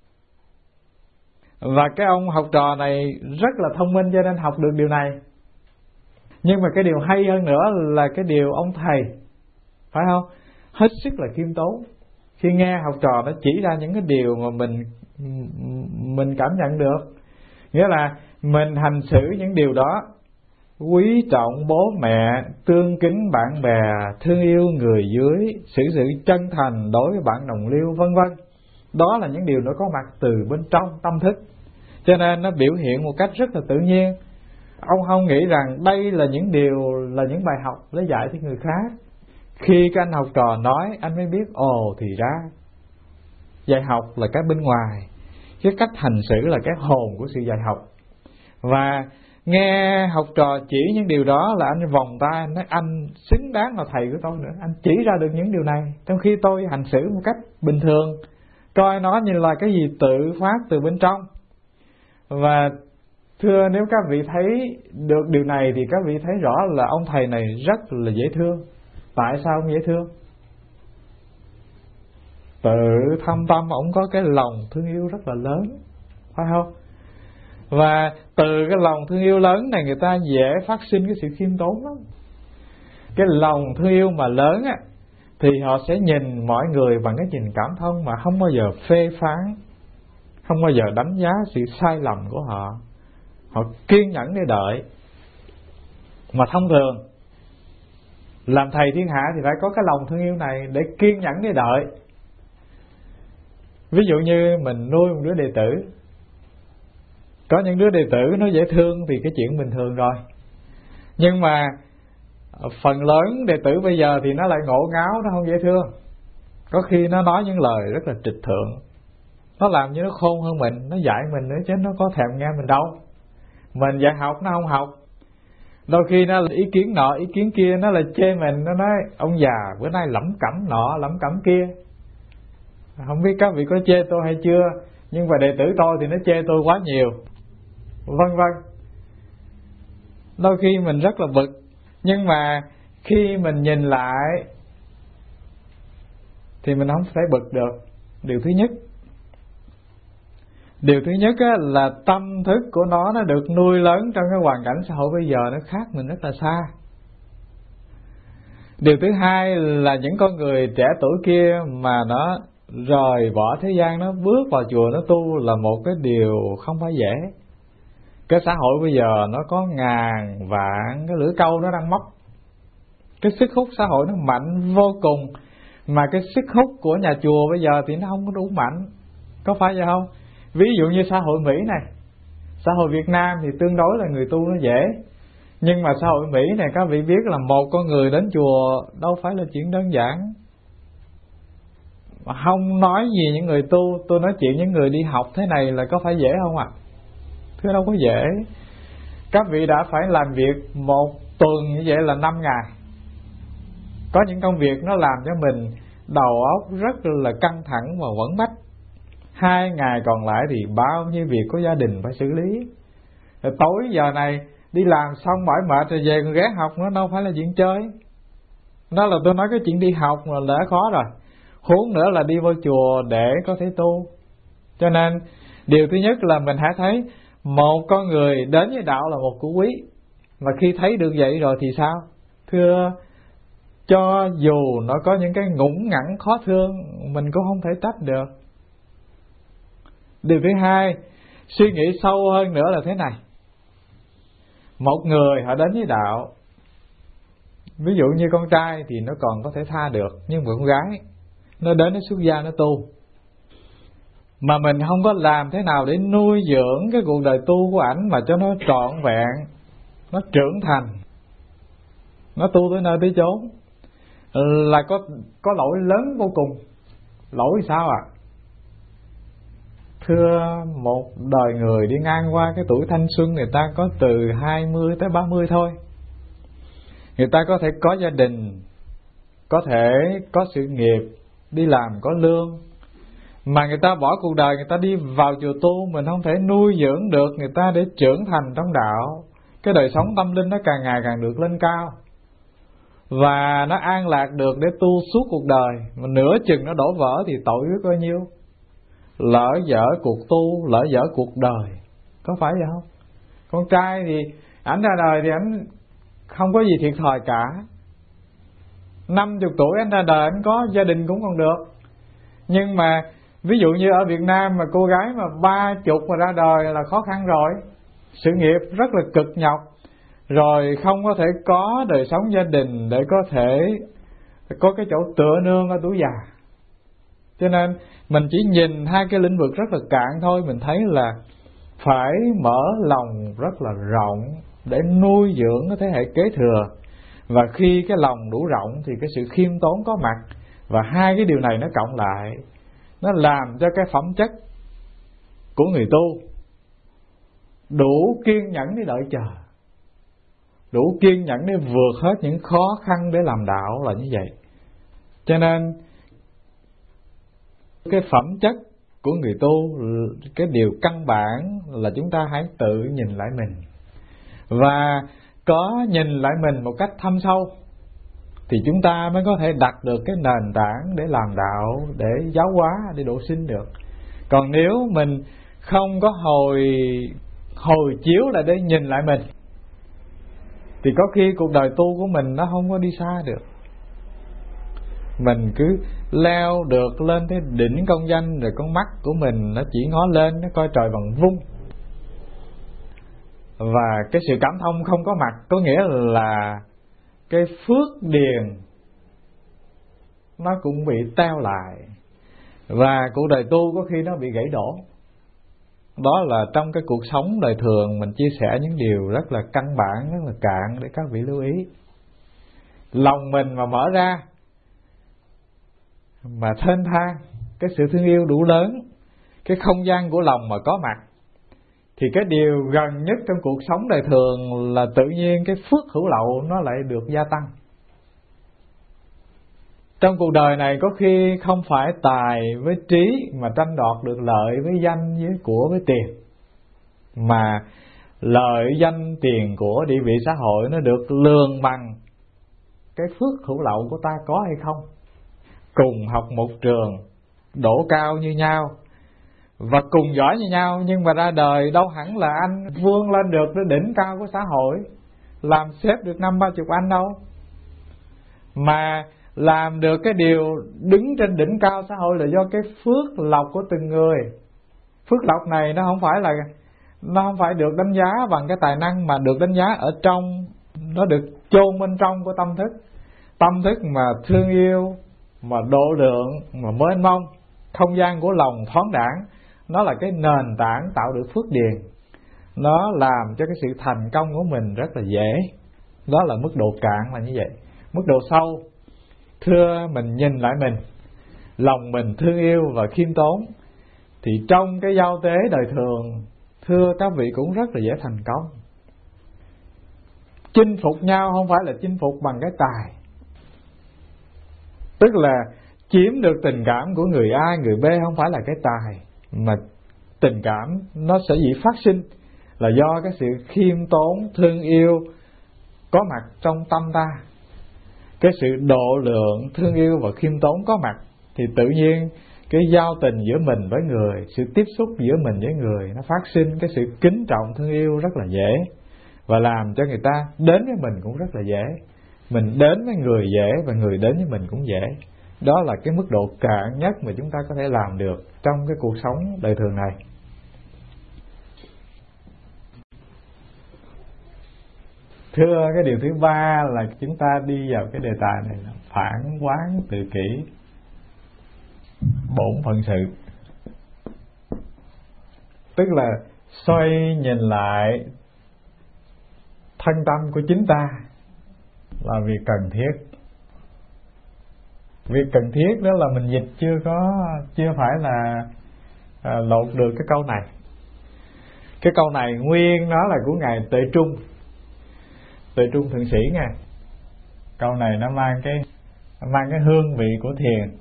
Và cái ông học trò này rất là thông minh cho nên học được điều này. Nhưng mà cái điều hay hơn nữa là cái điều ông thầy, phải không, hết sức là khiêm tốn. Khi nghe học trò nó chỉ ra những cái điều mà mình mình cảm nhận được, nghĩa là mình hành xử những điều đó, quý trọng bố mẹ, tương kính bạn bè, thương yêu người dưới, xử sự chân thành đối với bạn đồng liêu, vân vân. Đó là những điều nó có mặt từ bên trong tâm thức, cho nên nó biểu hiện một cách rất là tự nhiên. Ông không nghĩ rằng đây là những điều, là những bài học để dạy cho người khác. Khi các anh học trò nói, anh mới biết ồ thì ra dạy học là cái bên ngoài, cái cách hành xử là cái hồn của sự dạy học. Và nghe học trò chỉ những điều đó là anh vòng tay, anh nói anh xứng đáng là thầy của tôi nữa, anh chỉ ra được những điều này, trong khi tôi hành xử một cách bình thường, coi nó như là cái gì tự phát từ bên trong. Và thưa, nếu các vị thấy được điều này thì các vị thấy rõ là ông thầy này rất là dễ thương. Tại sao ông dễ thương? Tự thâm tâm ông có cái lòng thương yêu rất là lớn, phải không? Và từ cái lòng thương yêu lớn này người ta dễ phát sinh cái sự khiêm tốn lắm. Cái lòng thương yêu mà lớn á, thì họ sẽ nhìn mọi người bằng cái nhìn cảm thông, mà không bao giờ phê phán, không bao giờ đánh giá sự sai lầm của họ. Họ kiên nhẫn để đợi. Mà thông thường làm thầy thiên hạ thì phải có cái lòng thương yêu này để kiên nhẫn để đợi. Ví dụ như mình nuôi một đứa đệ tử, có những đứa đệ tử nó dễ thương thì cái chuyện bình thường rồi, nhưng mà phần lớn đệ tử bây giờ thì nó lại ngổ ngáo, nó không dễ thương. Có khi nó nói những lời rất là trịch thượng, nó làm như nó khôn hơn mình, nó dạy mình nữa chứ nó có thèm nghe mình đâu. Mình dạy học nó không học. Đôi khi nó là ý kiến nọ ý kiến kia, nó là chê mình, nó nói ông già bữa nay lẩm cẩm nọ lẩm cẩm kia. Không biết các vị có chê tôi hay chưa, nhưng mà đệ tử tôi thì nó chê tôi quá nhiều, vân vân. Đôi khi mình rất là bực, nhưng mà khi mình nhìn lại thì mình không thể bực được. Điều thứ nhất Điều thứ nhất á, là tâm thức của nó nó được nuôi lớn trong cái hoàn cảnh xã hội bây giờ nó khác mình rất là xa. Điều thứ hai là những con người trẻ tuổi kia mà nó rời bỏ thế gian, nó bước vào chùa nó tu là một cái điều không phải dễ. Cái xã hội bây giờ nó có ngàn vạn cái lưỡi câu nó đang móc. Cái sức hút xã hội nó mạnh vô cùng, mà cái sức hút của nhà chùa bây giờ thì nó không có đủ mạnh. Có phải vậy không? Ví dụ như xã hội Mỹ này, xã hội Việt Nam thì tương đối là người tu nó dễ. Nhưng mà xã hội Mỹ này các vị biết là một con người đến chùa đâu phải là chuyện đơn giản. Mà không nói gì những người tu, tôi nói chuyện những người đi học thế này là có phải dễ không ạ? À? Thưa đâu có dễ. Các vị đã phải làm việc một tuần như vậy là năm ngày. Có những công việc nó làm cho mình đầu óc rất là căng thẳng và quẫn bách. Hai ngày còn lại thì bao nhiêu việc của gia đình phải xử lý. Rồi tối giờ này đi làm xong mỏi mệt rồi về còn ghé học nữa, đâu phải là chuyện chơi. Đó là tôi nói cái chuyện đi học là đã khó rồi, huống nữa là đi vô chùa để có thể tu. Cho nên điều thứ nhất là mình hãy thấy một con người đến với đạo là một của quý. Mà khi thấy được vậy rồi thì sao? Thưa, cho dù nó có những cái ngủng ngẳng khó thương, mình cũng không thể trách được. Điều thứ hai, suy nghĩ sâu hơn nữa là thế này. Một người họ đến với đạo, ví dụ như con trai thì nó còn có thể tha được, nhưng mà con gái nó đến nó xuất gia nó tu, mà mình không có làm thế nào để nuôi dưỡng cái cuộc đời tu của ảnh mà cho nó trọn vẹn, nó trưởng thành, nó tu tới nơi tới chốn, là có có lỗi lớn vô cùng. Lỗi sao ạ? À? Thưa, một đời người đi ngang qua cái tuổi thanh xuân, người ta có từ hai mươi tới ba mươi thôi. Người ta có thể có gia đình, có thể có sự nghiệp, đi làm có lương, mà người ta bỏ cuộc đời, người ta đi vào chùa tu, mình không thể nuôi dưỡng được người ta để trưởng thành trong đạo. Cái đời sống tâm linh nó càng ngày càng được lên cao, và nó an lạc được để tu suốt cuộc đời. Mà nửa chừng nó đổ vỡ thì tội biết bao nhiêu. Lỡ dở cuộc tu, lỡ dở cuộc đời. Có phải vậy không? Con trai thì ảnh ra đời thì ảnh không có gì thiệt thòi cả. Năm chục tuổi anh ra đời, anh có gia đình cũng còn được. Nhưng mà ví dụ như ở Việt Nam mà cô gái mà ba chục mà ra đời là khó khăn rồi. Sự nghiệp rất là cực nhọc, rồi không có thể có đời sống gia đình để có thể có cái chỗ tựa nương ở tuổi già. Cho nên mình chỉ nhìn hai cái lĩnh vực rất là cạn thôi, mình thấy là phải mở lòng rất là rộng để nuôi dưỡng cái thế hệ kế thừa. Và khi cái lòng đủ rộng thì cái sự khiêm tốn có mặt. Và hai cái điều này nó cộng lại, nó làm cho cái phẩm chất của người tu đủ kiên nhẫn để đợi chờ, đủ kiên nhẫn để vượt hết những khó khăn để làm đạo là như vậy. Cho nên cái phẩm chất của người tu, cái điều căn bản là chúng ta hãy tự nhìn lại mình. Và có nhìn lại mình một cách thâm sâu thì chúng ta mới có thể đặt được cái nền tảng để làm đạo, để giáo hóa, để độ sinh được. Còn nếu mình không có hồi hồi chiếu lại để nhìn lại mình thì có khi cuộc đời tu của mình nó không có đi xa được. Mình cứ leo được lên tới đỉnh công danh, rồi con mắt của mình nó chỉ ngó lên, nó coi trời bằng vung. Và cái sự cảm thông không có mặt, có nghĩa là cái phước điền nó cũng bị teo lại, và cuộc đời tu có khi nó bị gãy đổ. Đó là trong cái cuộc sống đời thường mình chia sẻ những điều rất là căn bản, rất là cạn để các vị lưu ý. Lòng mình mà mở ra, mà thênh thang, cái sự thương yêu đủ lớn, cái không gian của lòng mà có mặt, thì cái điều gần nhất trong cuộc sống đời thường là tự nhiên cái phước hữu lậu nó lại được gia tăng. Trong cuộc đời này có khi không phải tài với trí mà tranh đoạt được lợi với danh, với của, với tiền, mà lợi danh tiền của địa vị xã hội nó được lường bằng cái phước hữu lậu của ta có hay không. Cùng học một trường, đỗ cao như nhau và cùng giỏi như nhau, nhưng mà ra đời đâu hẳn là anh vươn lên được tới đỉnh cao của xã hội, làm xếp được năm ba chục anh đâu. Mà làm được cái điều đứng trên đỉnh cao xã hội là do cái phước lộc của từng người. Phước lộc này nó không phải là nó không phải được đánh giá bằng cái tài năng, mà được đánh giá ở trong, nó được chôn bên trong của tâm thức. Tâm thức mà thương yêu, mà độ lượng, mà mênh mông, không gian của lòng thoáng đãng, nó là cái nền tảng tạo được phước điền, nó làm cho cái sự thành công của mình rất là dễ. Đó là mức độ cạn là như vậy. Mức độ sâu, thưa mình nhìn lại mình, lòng mình thương yêu và khiêm tốn, thì trong cái giao tế đời thường, thưa các vị, cũng rất là dễ thành công. Chinh phục nhau không phải là chinh phục bằng cái tài, tức là chiếm được tình cảm của người A, người B không phải là cái tài, mà tình cảm nó sẽ dĩ phát sinh là do cái sự khiêm tốn, thương yêu có mặt trong tâm ta. Cái sự độ lượng, thương yêu và khiêm tốn có mặt, thì tự nhiên cái giao tình giữa mình với người, sự tiếp xúc giữa mình với người, nó phát sinh cái sự kính trọng, thương yêu rất là dễ, và làm cho người ta đến với mình cũng rất là dễ. Mình đến với người dễ và người đến với mình cũng dễ. Đó là cái mức độ cạn nhất mà chúng ta có thể làm được trong cái cuộc sống đời thường này. Thưa, cái điều thứ ba là chúng ta đi vào cái đề tài này là phản quán tự kỷ, bổn phận sự. Tức là xoay nhìn lại thân tâm của chính ta là việc cần thiết. Việc cần thiết đó là mình dịch chưa có chưa phải là à, lột được cái câu này. Cái câu này nguyên nó là của ngài Tuệ Trung, Tuệ Trung Thượng Sĩ nha. Câu này nó mang cái mang cái hương vị của thiền.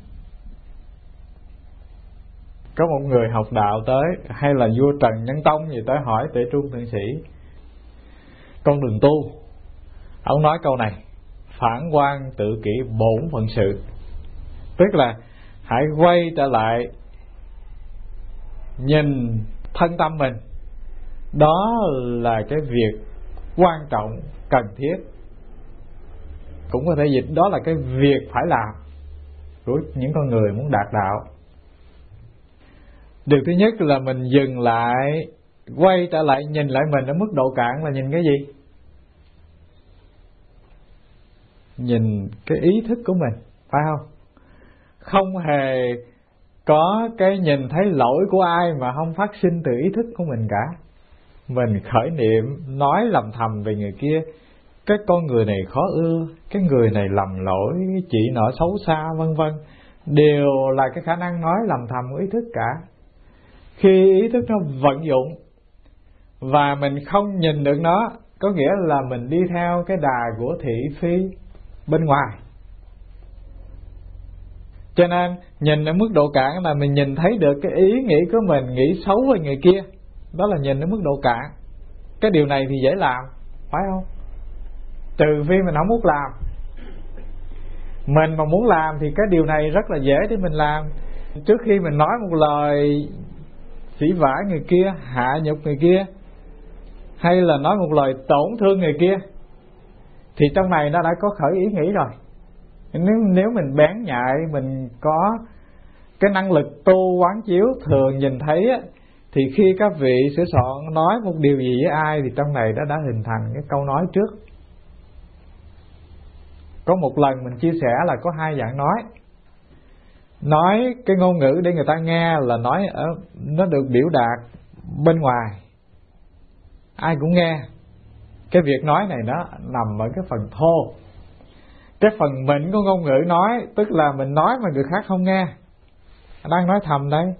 Có một người học đạo tới, hay là vua Trần Nhân Tông gì tới hỏi Tuệ Trung Thượng Sĩ con đường tu. Ông nói câu này: phản quan tự kỷ bổn phận sự. Tức là hãy quay trở lại nhìn thân tâm mình. Đó là cái việc quan trọng, cần thiết. Cũng có thể dịch đó là cái việc phải làm của những con người muốn đạt đạo. Điều thứ nhất là mình dừng lại, quay trở lại nhìn lại mình ở mức độ cạn là nhìn cái gì? Nhìn cái ý thức của mình, phải không? Không hề có cái nhìn thấy lỗi của ai mà không phát sinh từ ý thức của mình cả. Mình khởi niệm, nói lầm thầm về người kia: cái con người này khó ưa, cái người này lầm lỗi, cái chị nọ xấu xa, vân vân, đều là cái khả năng nói lầm thầm của ý thức cả. Khi ý thức nó vận dụng và mình không nhìn được nó, có nghĩa là mình đi theo cái đà của thị phi bên ngoài. Cho nên nhìn ở mức độ cạn là mình nhìn thấy được cái ý nghĩ của mình nghĩ xấu với người kia. Đó là nhìn ở mức độ cạn. Cái điều này thì dễ làm, phải không? Trừ phi mình không muốn làm. Mình mà muốn làm thì cái điều này rất là dễ để mình làm. Trước khi mình nói một lời phỉ vả người kia, hạ nhục người kia, hay là nói một lời tổn thương người kia, thì trong này nó đã có khởi ý nghĩ rồi. Nếu, nếu mình bén nhạy, mình có cái năng lực tu quán chiếu thường nhìn thấy á, thì khi các vị sửa soạn nói một điều gì với ai thì trong này nó đã hình thành cái câu nói trước. Có một lần mình chia sẻ là có hai dạng nói. Nói cái ngôn ngữ để người ta nghe là nói ở, nó được biểu đạt bên ngoài, ai cũng nghe. Cái việc nói này nó nằm ở cái phần thô. Cái phần mịn của ngôn ngữ nói, tức là mình nói mà người khác không nghe, đang nói thầm đấy.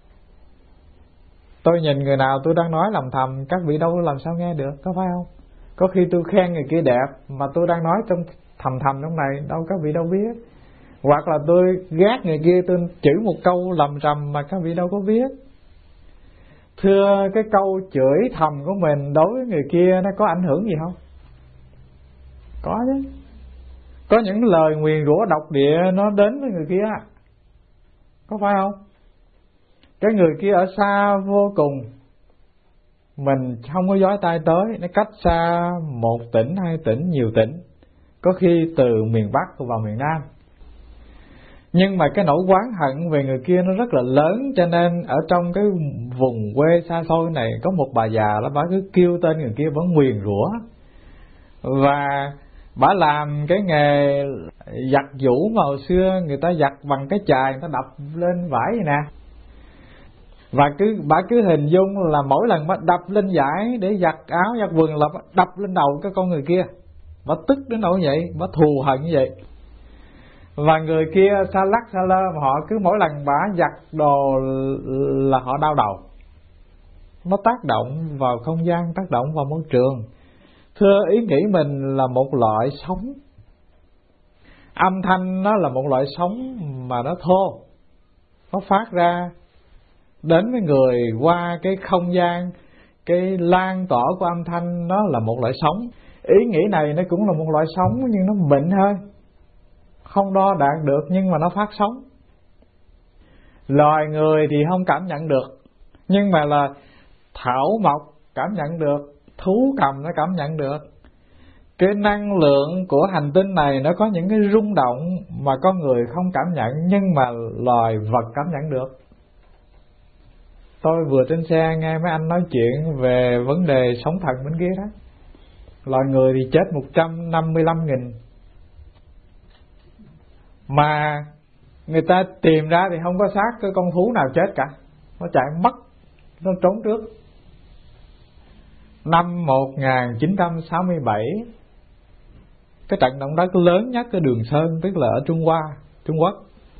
Tôi nhìn người nào tôi đang nói lầm thầm, các vị đâu làm sao nghe được, có phải không? Có khi tôi khen người kia đẹp mà tôi đang nói trong thầm thầm trong này, đâu các vị đâu biết. Hoặc là tôi ghét người kia, tôi chửi một câu lầm rầm mà các vị đâu có biết. Thưa, cái câu chửi thầm của mình đối với người kia nó có ảnh hưởng gì không? Có chứ. Có những lời nguyền rủa độc địa nó đến với người kia, có phải không? Cái người kia ở xa vô cùng, mình không có dối tay tới, nó cách xa một tỉnh, hai tỉnh, nhiều tỉnh, có khi từ miền Bắc vào miền Nam. Nhưng mà cái nỗi oán hận về người kia nó rất là lớn, cho nên ở trong cái vùng quê xa xôi này có một bà già đó, bà cứ kêu tên người kia vẫn nguyền rủa. Và Bả làm cái nghề giặt giũ mà hồi xưa người ta giặt bằng cái chài, người ta đập lên vải vậy nè. Và cứ bả cứ hình dung là mỗi lần bả đập lên vải để giặt áo giặt quần là bả đập lên đầu cái con người kia. Bả tức đến nỗi vậy, bả thù hận như vậy. Và người kia xa lắc xa lơ, mà họ cứ mỗi lần bả giặt đồ là họ đau đầu. Nó tác động vào không gian, tác động vào môi trường. Thưa, ý nghĩ mình là một loại sống. Âm thanh nó là một loại sống mà nó thô. Nó phát ra đến với người qua cái không gian, cái lan tỏa của âm thanh nó là một loại sống. Ý nghĩ này nó cũng là một loại sống, nhưng nó mịn hơn, không đo đạt được nhưng mà nó phát sống. Loài người thì không cảm nhận được, nhưng mà là thảo mộc cảm nhận được, thú cầm nó cảm nhận được. Cái năng lượng của hành tinh này nó có những cái rung động mà con người không cảm nhận, nhưng mà loài vật cảm nhận được. Tôi vừa trên xe nghe mấy anh nói chuyện về vấn đề sóng thần bên kia đó. Loài người thì chết một trăm năm mươi lăm nghìn, mà người ta tìm ra thì không có xác cái con thú nào chết cả. Nó chạy mất, nó trốn trước. Năm một nghìn chín trăm sáu mươi bảy, cái trận động đất lớn nhất ở Đường Sơn, tức là ở Trung Hoa, Trung Quốc.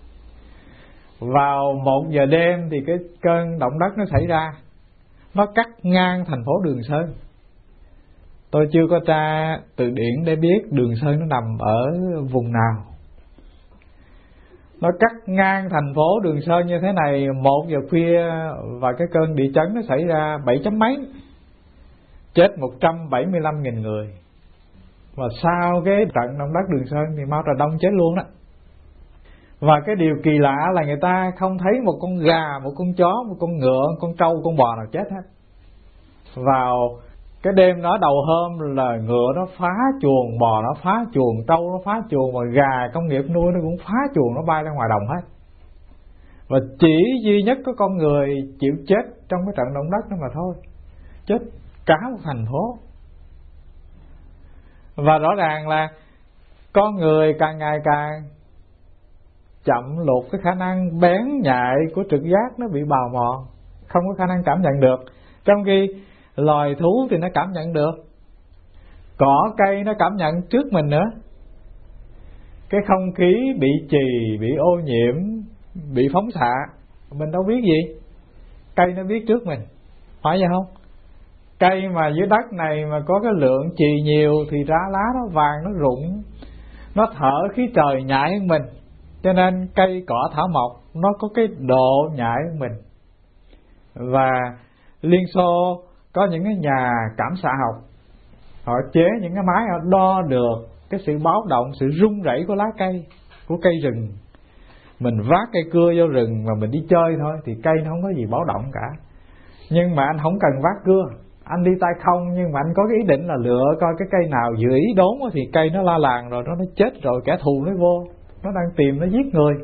Vào một giờ đêm thì cái cơn động đất nó xảy ra. Nó cắt ngang thành phố Đường Sơn. Tôi chưa có tra từ điển để biết Đường Sơn nó nằm ở vùng nào. Nó cắt ngang thành phố Đường Sơn như thế này, một giờ khuya, và cái cơn địa chấn nó xảy ra bảy chấm mấy, chết một trăm bảy mươi lăm nghìn người. Và sau cái trận động đất Đường Sơn thì Mao Trà Đông chết luôn đó. Và cái điều kỳ lạ là người ta không thấy một con gà, một con chó, một con ngựa, một con trâu, con bò nào chết hết. Vào cái đêm đó đầu hôm là ngựa nó phá chuồng, bò nó phá chuồng, trâu nó phá chuồng, và gà công nghiệp nuôi nó cũng phá chuồng, nó bay ra ngoài đồng hết. Và chỉ duy nhất có con người chịu chết trong cái trận động đất đó mà thôi. Chết cả một thành phố. Và rõ ràng là con người càng ngày càng chậm lụt, cái khả năng bén nhạy của trực giác nó bị bào mòn, không có khả năng cảm nhận được. Trong khi loài thú thì nó cảm nhận được. Cỏ cây nó cảm nhận trước mình nữa. Cái không khí bị trì, bị ô nhiễm, bị phóng xạ, mình đâu biết gì. Cây nó biết trước mình, phải vậy không? Cây mà dưới đất này mà có cái lượng chì nhiều thì ra lá nó vàng, nó rụng, nó thở khí trời nhạy hơn mình. Cho nên cây cỏ thảo mộc nó có cái độ nhạy hơn mình. Và Liên Xô có những cái nhà cảm xạ học, họ chế những cái máy họ đo được cái sự báo động, sự rung rẩy của lá cây, của cây rừng. Mình vác cây cưa vô rừng mà mình đi chơi thôi thì cây nó không có gì báo động cả. Nhưng mà anh không cần vác cưa, anh đi tay không, nhưng mà anh có cái ý định là lựa coi cái cây nào dự ý đốn thì cây nó la làng rồi, nó nó chết rồi, kẻ thù nó vô, nó đang tìm nó giết người.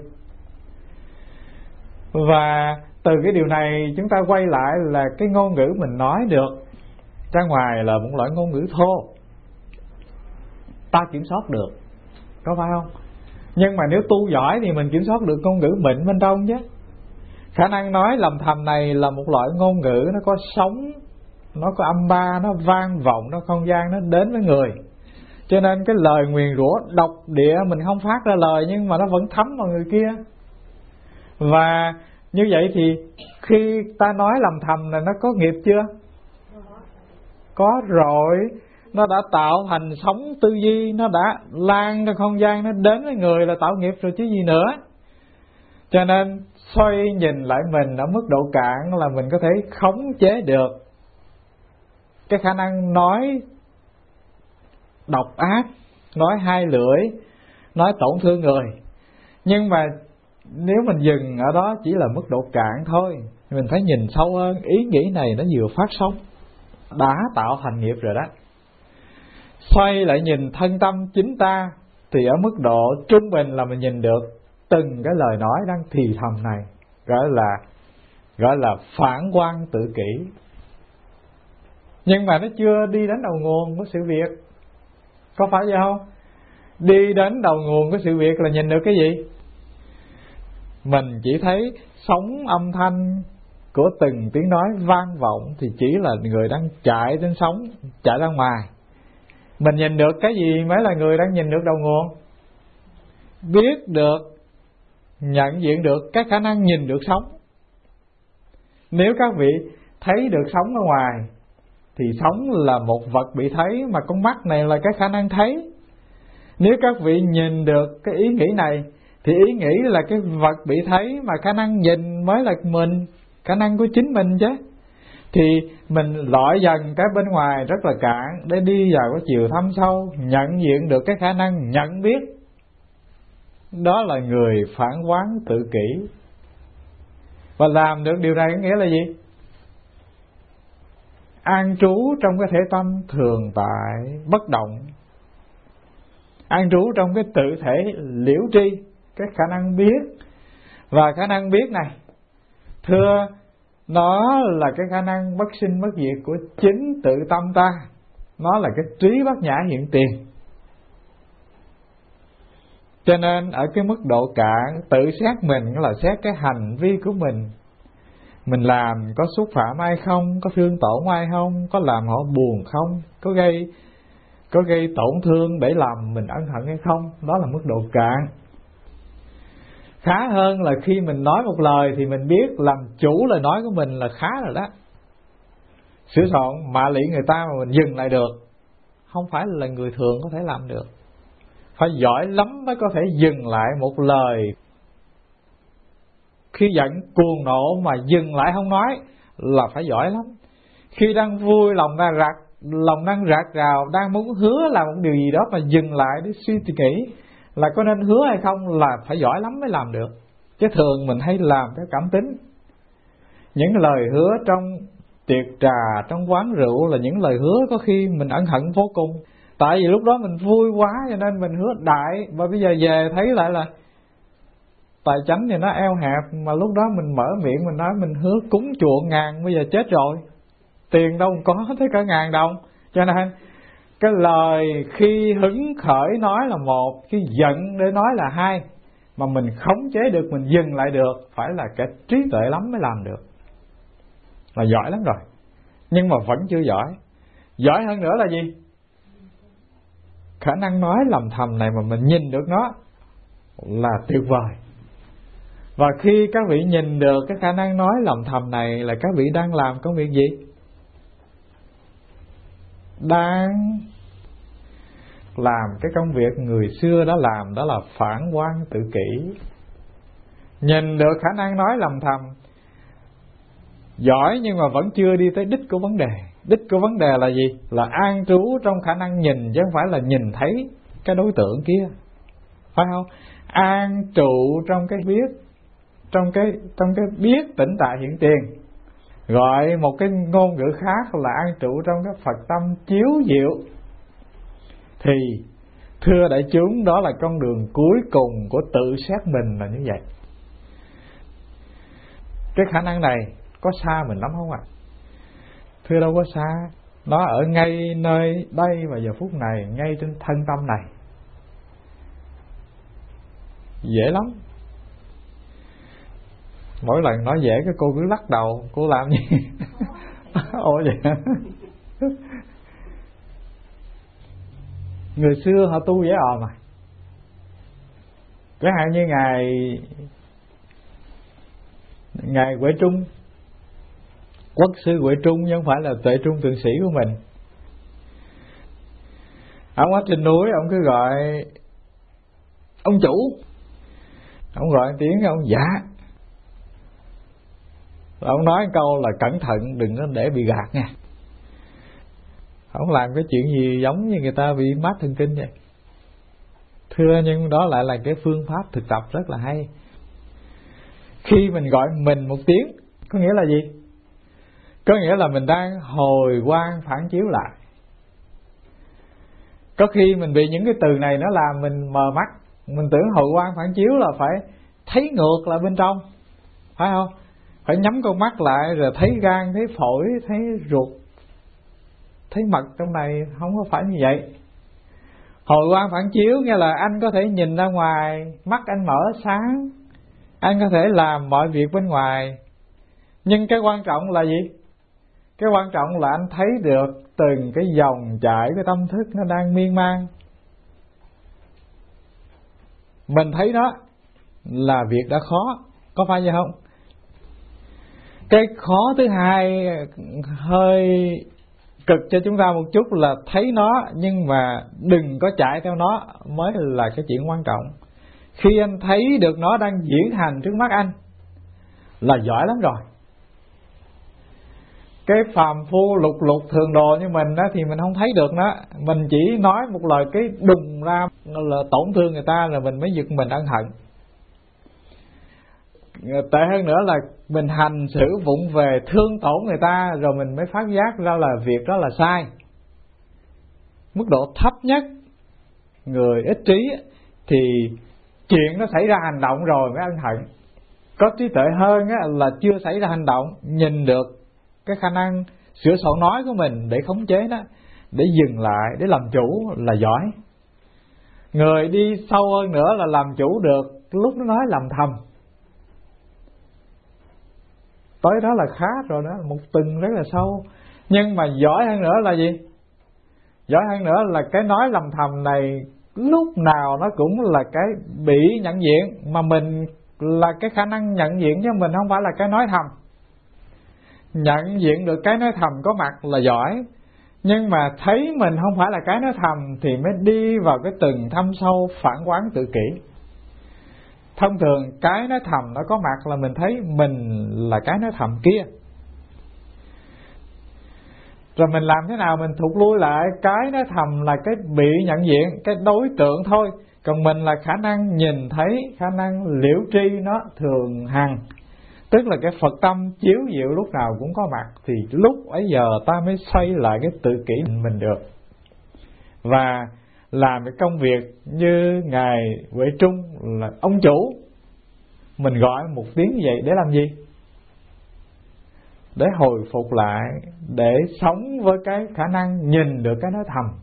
Và từ cái điều này chúng ta quay lại là cái ngôn ngữ mình nói được ra ngoài là một loại ngôn ngữ thô, ta kiểm soát được, có phải không? Nhưng mà nếu tu giỏi thì mình kiểm soát được ngôn ngữ mịn bên trong chứ. Khả năng nói lầm thầm này là một loại ngôn ngữ, nó có sống, nó có âm ba, nó vang vọng, nó không gian, nó đến với người. Cho nên cái lời nguyền rủa độc địa mình không phát ra lời, nhưng mà nó vẫn thấm vào người kia. Và như vậy thì khi ta nói lầm thầm là nó có nghiệp chưa? Có rồi. Nó đã tạo thành sóng tư duy, nó đã lan ra không gian, nó đến với người là tạo nghiệp rồi chứ gì nữa. Cho nên xoay nhìn lại mình ở mức độ cạn là mình có thể khống chế được cái khả năng nói độc ác, nói hai lưỡi, nói tổn thương người. Nhưng mà nếu mình dừng ở đó chỉ là mức độ cạn thôi, mình phải nhìn sâu hơn. Ý nghĩ này nó vừa phát sóng, đã tạo thành nghiệp rồi đó. Xoay lại nhìn thân tâm chính ta thì ở mức độ trung bình là mình nhìn được từng cái lời nói đang thì thầm này, gọi là gọi là phản quan tự kỷ. Nhưng mà nó chưa đi đến đầu nguồn của sự việc, có phải vậy không? đi đến đầu nguồn của sự việc là nhìn được cái gì? Mình chỉ thấy sóng âm thanh của từng tiếng nói vang vọng thì chỉ là người đang chạy trên sóng, chạy ra ngoài. Mình nhìn được cái gì mới là người đang nhìn được đầu nguồn? Biết được, nhận diện được cái khả năng nhìn được sóng. Nếu các vị thấy được sóng ở ngoài thì sóng là một vật bị thấy, mà con mắt này là cái khả năng thấy. Nếu các vị nhìn được cái ý nghĩ này thì ý nghĩ là cái vật bị thấy, mà khả năng nhìn mới là mình, khả năng của chính mình chứ. Thì mình loại dần cái bên ngoài rất là cạn để đi vào cái chiều thâm sâu, nhận diện được cái khả năng nhận biết. Đó là người phản quán tự kỷ. Và làm được điều này có nghĩa là gì? An trú trong cái thể tâm thường tại bất động, an trú trong cái tự thể liễu tri, cái khả năng biết. Và khả năng biết này, thưa, nó là cái khả năng bất sinh bất diệt của chính tự tâm ta. Nó là cái trí bát nhã hiện tiền. Cho nên ở cái mức độ cạn, tự xét mình là xét cái hành vi của mình. Mình làm có xúc phạm ai không, có thương tổn ai không, có làm họ buồn không, có gây có gây tổn thương để làm mình ân hận hay không. Đó là mức độ cạn. Khá hơn là khi mình nói một lời thì mình biết làm chủ lời nói của mình là khá rồi đó. Sửa soạn mạ lị người ta mà mình dừng lại được, không phải là người thường có thể làm được. Phải giỏi lắm mới có thể dừng lại một lời. Khi giận cuồng nộ mà dừng lại không nói là phải giỏi lắm. Khi đang vui, lòng đang rạc, lòng đang rạc rào, đang muốn hứa làm một điều gì đó mà dừng lại để suy nghĩ là có nên hứa hay không là phải giỏi lắm mới làm được. Chứ thường mình hay làm cái cảm tính. Những lời hứa trong tiệc trà, trong quán rượu là những lời hứa có khi mình ân hận vô cùng. Tại vì lúc đó mình vui quá cho nên mình hứa đại, và bây giờ về thấy lại là tài chánh thì nó eo hẹp, mà lúc đó mình mở miệng mình nói mình hứa cúng chùa ngàn, bây giờ chết rồi, tiền đâu có tới cả ngàn đồng. Cho nên cái lời khi hứng khởi nói là một, khi giận để nói là hai, mà mình khống chế được, mình dừng lại được, phải là cái trí tuệ lắm mới làm được, là giỏi lắm rồi. Nhưng mà vẫn chưa giỏi. Giỏi hơn nữa là gì? Khả năng nói lầm thầm này mà mình nhìn được nó là tuyệt vời. Và khi các vị nhìn được cái khả năng nói lầm thầm này là các vị đang làm công việc gì? Đang làm cái công việc người xưa đã làm, đó là phản quan tự kỷ. Nhìn được khả năng nói lầm thầm, giỏi nhưng mà vẫn chưa đi tới đích của vấn đề. Đích của vấn đề là gì? Là an trú trong khả năng nhìn, chứ không phải là nhìn thấy cái đối tượng kia, phải không? An trụ trong cái biết, trong cái trong cái biết tỉnh tại hiện tiền. Gọi một cái ngôn ngữ khác là an trụ trong cái Phật tâm chiếu diệu. Thì thưa đại chúng, đó là con đường cuối cùng của tự xét mình là như vậy. Cái khả năng này có xa mình lắm không ạ? À? Thưa đâu có xa. Nó ở ngay nơi đây và giờ phút này, ngay trên thân tâm này. Dễ lắm. Mỗi lần nói dễ cái cô cứ lắc đầu. Cô làm gì? Ồ vậy. Người xưa họ tu dễ ò mà. Chẳng hạn như Ngài Ngài Huệ Trung, Quốc sư Huệ Trung, chứ không phải là Tuệ Trung thượng sĩ của mình. Ông ở trên núi, ông cứ gọi ông chủ, ông gọi tiếng ông dạ. Ông nói câu là cẩn thận đừng có để bị gạt nha. Ông làm cái chuyện gì giống như người ta bị mát thần kinh vậy. Thưa, nhưng đó lại là cái phương pháp thực tập rất là hay. Khi mình gọi mình một tiếng có nghĩa là gì? Có nghĩa là mình đang hồi quang phản chiếu lại. Có khi mình bị những cái từ này nó làm mình mờ mắt. Mình tưởng hồi quang phản chiếu là phải thấy ngược lại bên trong, phải không? Phải nhắm con mắt lại rồi thấy gan, thấy phổi, thấy ruột, thấy mật trong này. Không có phải như vậy. Hồi quang phản chiếu nghĩa là anh có thể nhìn ra ngoài, mắt anh mở sáng, anh có thể làm mọi việc bên ngoài. Nhưng cái quan trọng là gì? Cái quan trọng là anh thấy được từng cái dòng chảy của tâm thức nó đang miên man. Mình thấy đó là việc đã khó, có phải vậy không? Cái khó thứ hai hơi cực cho chúng ta một chút là thấy nó nhưng mà đừng có chạy theo nó mới là cái chuyện quan trọng. Khi anh thấy được nó đang diễn hành trước mắt anh là giỏi lắm rồi. Cái phàm phu lục lục thường đồ như mình đó thì mình không thấy được nó. Mình chỉ nói một lời cái đùng ra là tổn thương người ta là mình mới giật mình ân hận. Tệ hơn nữa là mình hành xử vụng về thương tổn người ta rồi mình mới phát giác ra là việc đó là sai. Mức độ thấp nhất người ích trí thì chuyện nó xảy ra hành động rồi mới ân hận. Có trí tuệ hơn là chưa xảy ra hành động, nhìn được cái khả năng sửa soạn nói của mình để khống chế nó, để dừng lại, để làm chủ là giỏi. Người đi sâu hơn nữa là làm chủ được lúc nó nói làm thầm. Tới đó là khá rồi đó, một tầng rất là sâu. Nhưng mà giỏi hơn nữa là gì? Giỏi hơn nữa là cái nói lầm thầm này lúc nào nó cũng là cái bị nhận diện, mà mình là cái khả năng nhận diện chứ mình không phải là cái nói thầm. Nhận diện được cái nói thầm có mặt là giỏi, nhưng mà thấy mình không phải là cái nói thầm thì mới đi vào cái từng thâm sâu phản quán tự kỷ. Thông thường cái nói thầm nó có mặt là mình thấy mình là cái nói thầm kia. Rồi mình làm thế nào mình thụt lui lại? Cái nói thầm là cái bị nhận diện, cái đối tượng thôi. Còn mình là khả năng nhìn thấy, khả năng liễu tri nó thường hằng. Tức là cái Phật tâm chiếu diệu lúc nào cũng có mặt. Thì lúc ấy giờ ta mới xoay lại cái tự kỷ mình được. Và làm cái công việc như Ngài Huệ Trung là ông chủ, mình gọi một tiếng như vậy để làm gì? Để hồi phục lại, để sống với cái khả năng nhìn được cái nói thầm,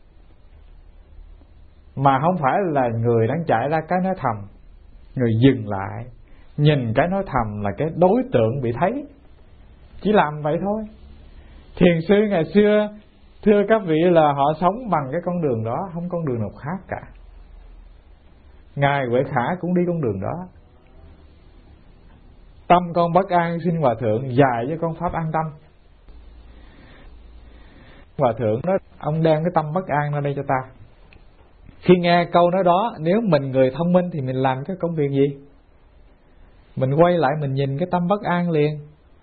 mà không phải là người đang chạy ra cái nói thầm. Người dừng lại, nhìn cái nói thầm là cái đối tượng bị thấy, chỉ làm vậy thôi. Thiền sư ngày xưa thưa các vị là họ sống bằng cái con đường đó, không con đường nào khác cả. Ngài Huệ Khả cũng đi con đường đó. Tâm con bất an xin Hòa Thượng dạy cho con pháp an tâm. Hòa Thượng nói ông đem cái tâm bất an ra đây cho ta. Khi nghe câu nói đó, nếu mình người thông minh thì mình làm cái công việc gì? Mình quay lại mình nhìn cái tâm bất an liền.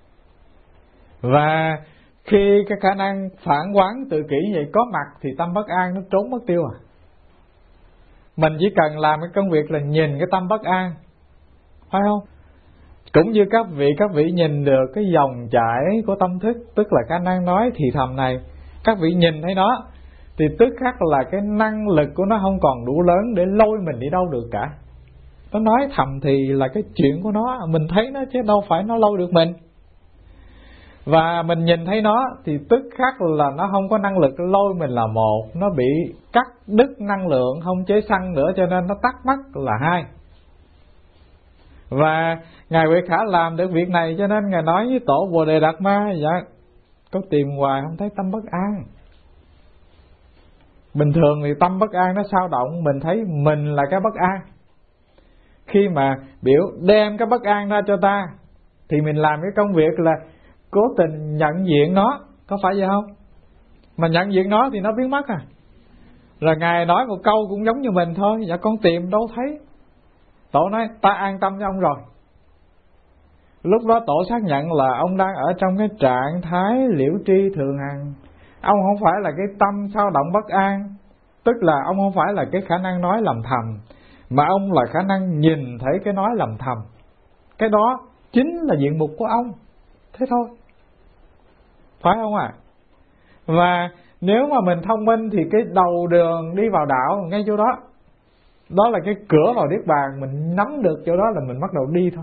Và khi cái khả năng phản quán tự kỷ vậy có mặt thì tâm bất an nó trốn mất tiêu à. Mình chỉ cần làm cái công việc là nhìn cái tâm bất an, phải không? Cũng như các vị, các vị nhìn được cái dòng chảy của tâm thức, tức là khả năng nói thì thầm này, các vị nhìn thấy nó, thì tức khắc là cái năng lực của nó không còn đủ lớn để lôi mình đi đâu được cả. Nó nói thầm thì là cái chuyện của nó, mình thấy nó chứ đâu phải nó lôi được mình. Và mình nhìn thấy nó thì tức khắc là nó không có năng lực lôi mình là một, nó bị cắt đứt năng lượng, không chế xăng nữa, cho nên nó tắt mất là hai. Và Ngài Huệ Khả làm được việc này, cho nên Ngài nói với tổ Bồ Đề Đạt Ma, dạ có tìm hoài không thấy tâm bất an. Bình thường thì tâm bất an nó sao động, mình thấy mình là cái bất an. Khi mà biểu đem cái bất an ra cho ta thì mình làm cái công việc là cố tình nhận diện nó, có phải vậy không? Mà nhận diện nó thì nó biến mất à. Rồi Ngài nói một câu cũng giống như mình thôi, dạ con tìm đâu thấy. Tổ nói ta an tâm cho ông rồi. Lúc đó tổ xác nhận là ông đang ở trong cái trạng thái liễu tri thường hằng. Ông không phải là cái tâm sao động bất an, tức là ông không phải là cái khả năng nói lầm thầm, mà ông là khả năng nhìn thấy cái nói lầm thầm. Cái đó chính là diện mục của ông. Thế thôi, phải không ạ? À? Và nếu mà mình thông minh thì cái đầu đường đi vào đạo ngay chỗ đó, đó là cái cửa vào Niết Bàn. Mình nắm được chỗ đó là mình bắt đầu đi thôi.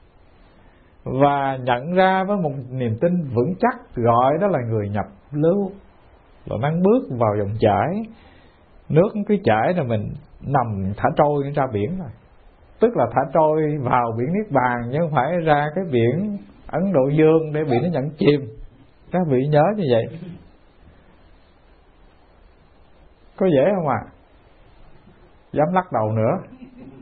Và nhận ra với một niềm tin vững chắc, gọi đó là người nhập lưu, là năng bước vào dòng chảy, nước cứ chảy rồi mình nằm thả trôi ra biển rồi. Tức là thả trôi vào biển Niết Bàn, chứ không phải ra cái biển Ấn Độ Dương để bị nó nhận chìm. Các vị nhớ như vậy. Có dễ không à? Dám lắc đầu nữa.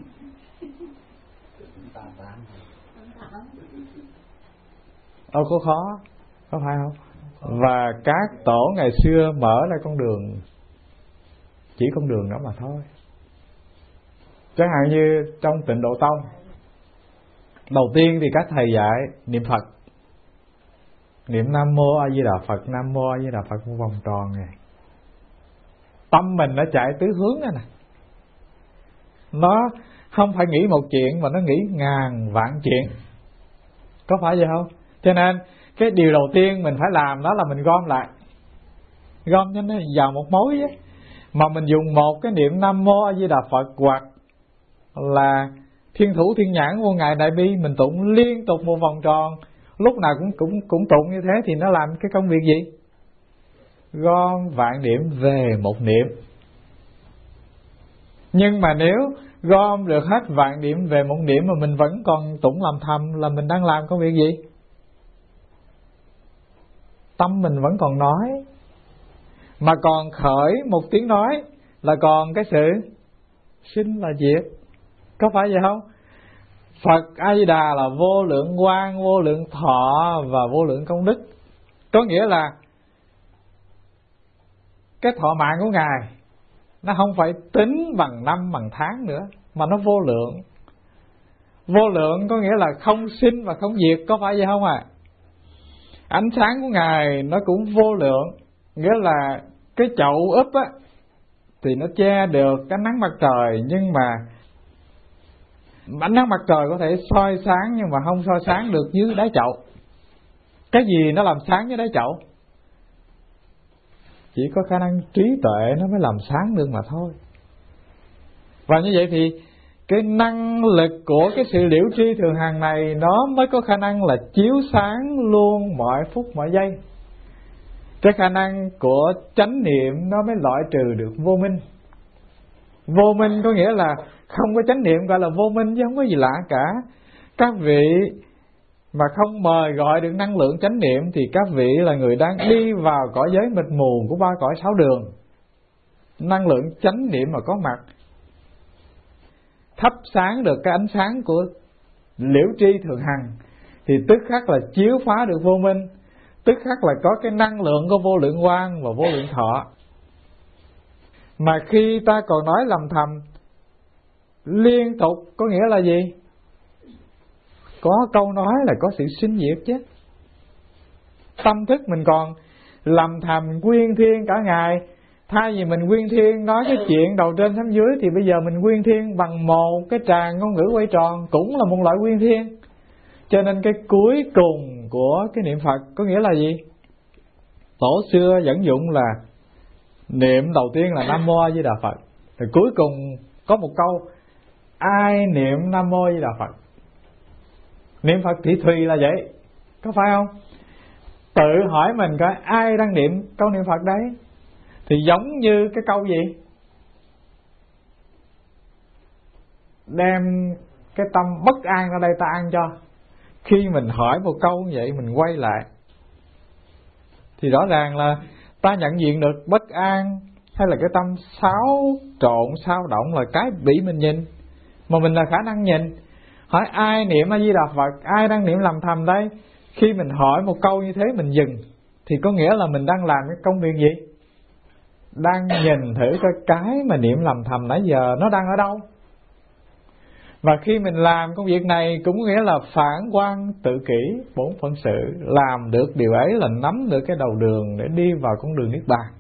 Ồ, có khó, có phải không? Và các tổ ngày xưa mở ra con đường, chỉ con đường đó mà thôi. Chẳng hạn như trong Tịnh Độ Tông, đầu tiên thì các thầy dạy niệm Phật, niệm Nam Mô A Di Đà Phật, Nam Mô A Di Đà Phật một vòng tròn này. Tâm mình nó chạy tứ hướng này nè. Nó không phải nghĩ một chuyện mà nó nghĩ ngàn vạn chuyện. Có phải vậy không? Cho nên cái điều đầu tiên mình phải làm đó là mình gom lại, gom cho nó vào một mối ấy. Mà mình dùng một cái niệm Nam Mô A Di Đà Phật hoặc là Thiên Thủ Thiên Nhãn Vô Ngại Đại Bi, mình tụng liên tục một vòng tròn, lúc nào cũng cũng cũng tụng như thế, thì nó làm cái công việc gì? Gom vạn niệm về một niệm. Nhưng mà nếu gom được hết vạn niệm về một niệm mà mình vẫn còn tụng làm thầm, là mình đang làm công việc gì? Tâm mình vẫn còn nói, mà còn khởi một tiếng nói là còn cái sự sinh là diệt. Có phải vậy không? Phật A Di Đà là vô lượng quang, vô lượng thọ và vô lượng công đức. Có nghĩa là cái thọ mạng của Ngài nó không phải tính bằng năm bằng tháng nữa, mà nó vô lượng. Vô lượng có nghĩa là không sinh và không diệt. Có phải vậy không ạ? À? Ánh sáng của Ngài nó cũng vô lượng, nghĩa là cái chậu úp á thì nó che được cái nắng mặt trời, nhưng mà ánh nắng mặt trời có thể soi sáng nhưng mà không soi sáng được dưới đáy chậu. Cái gì nó làm sáng dưới đáy chậu? Chỉ có khả năng trí tuệ nó mới làm sáng được mà thôi. Và như vậy thì cái năng lực của cái sự liễu tri thường hằng này nó mới có khả năng là chiếu sáng luôn mọi phút mọi giây. Cái khả năng của chánh niệm nó mới loại trừ được vô minh. Vô minh có nghĩa là không có chánh niệm gọi là vô minh, chứ không có gì lạ cả. Các vị mà không mời gọi được năng lượng chánh niệm thì các vị là người đang đi vào cõi giới mịt mù của ba cõi sáu đường. Năng lượng chánh niệm mà có mặt thắp sáng được cái ánh sáng của liễu tri thường hằng thì tức khắc là chiếu phá được vô minh, tức khắc là có cái năng lượng của vô lượng quang và vô lượng thọ. Mà khi ta còn nói lầm thầm liên tục có nghĩa là gì? Có câu nói là có sự sinh diệt chứ. Tâm thức mình còn lầm thầm quyên thiên cả ngày. Thay vì mình quyên thiên nói cái chuyện đầu trên xuống dưới, thì bây giờ mình quyên thiên bằng một cái tràng ngôn ngữ quay tròn, cũng là một loại quyên thiên. Cho nên cái cuối cùng của cái niệm Phật có nghĩa là gì? Tổ xưa dẫn dụng là niệm đầu tiên là Nam Mô A Di Đà Phật, rồi cuối cùng có một câu ai niệm Nam Mô A Di Đà Phật. Niệm Phật thị thùy là vậy, có phải không? Tự hỏi mình coi ai đang niệm câu niệm Phật đấy. Thì giống như cái câu gì? Đem cái tâm bất an ra đây ta an cho. Khi mình hỏi một câu như vậy, mình quay lại thì rõ ràng là ta nhận diện được bất an hay là cái tâm xáo trộn, xao động là cái bị mình nhìn, mà mình là khả năng nhìn. Hỏi ai niệm A Di Đà Phật, ai đang niệm lầm thầm đây? Khi mình hỏi một câu như thế mình dừng, thì có nghĩa là mình đang làm cái công việc gì? Đang nhìn thử coi cái mà niệm lầm thầm nãy giờ nó đang ở đâu. Và khi mình làm công việc này cũng nghĩa là phản quan tự kỷ, bổn phận sự. Làm được điều ấy là nắm được cái đầu đường để đi vào con đường Niết Bàn.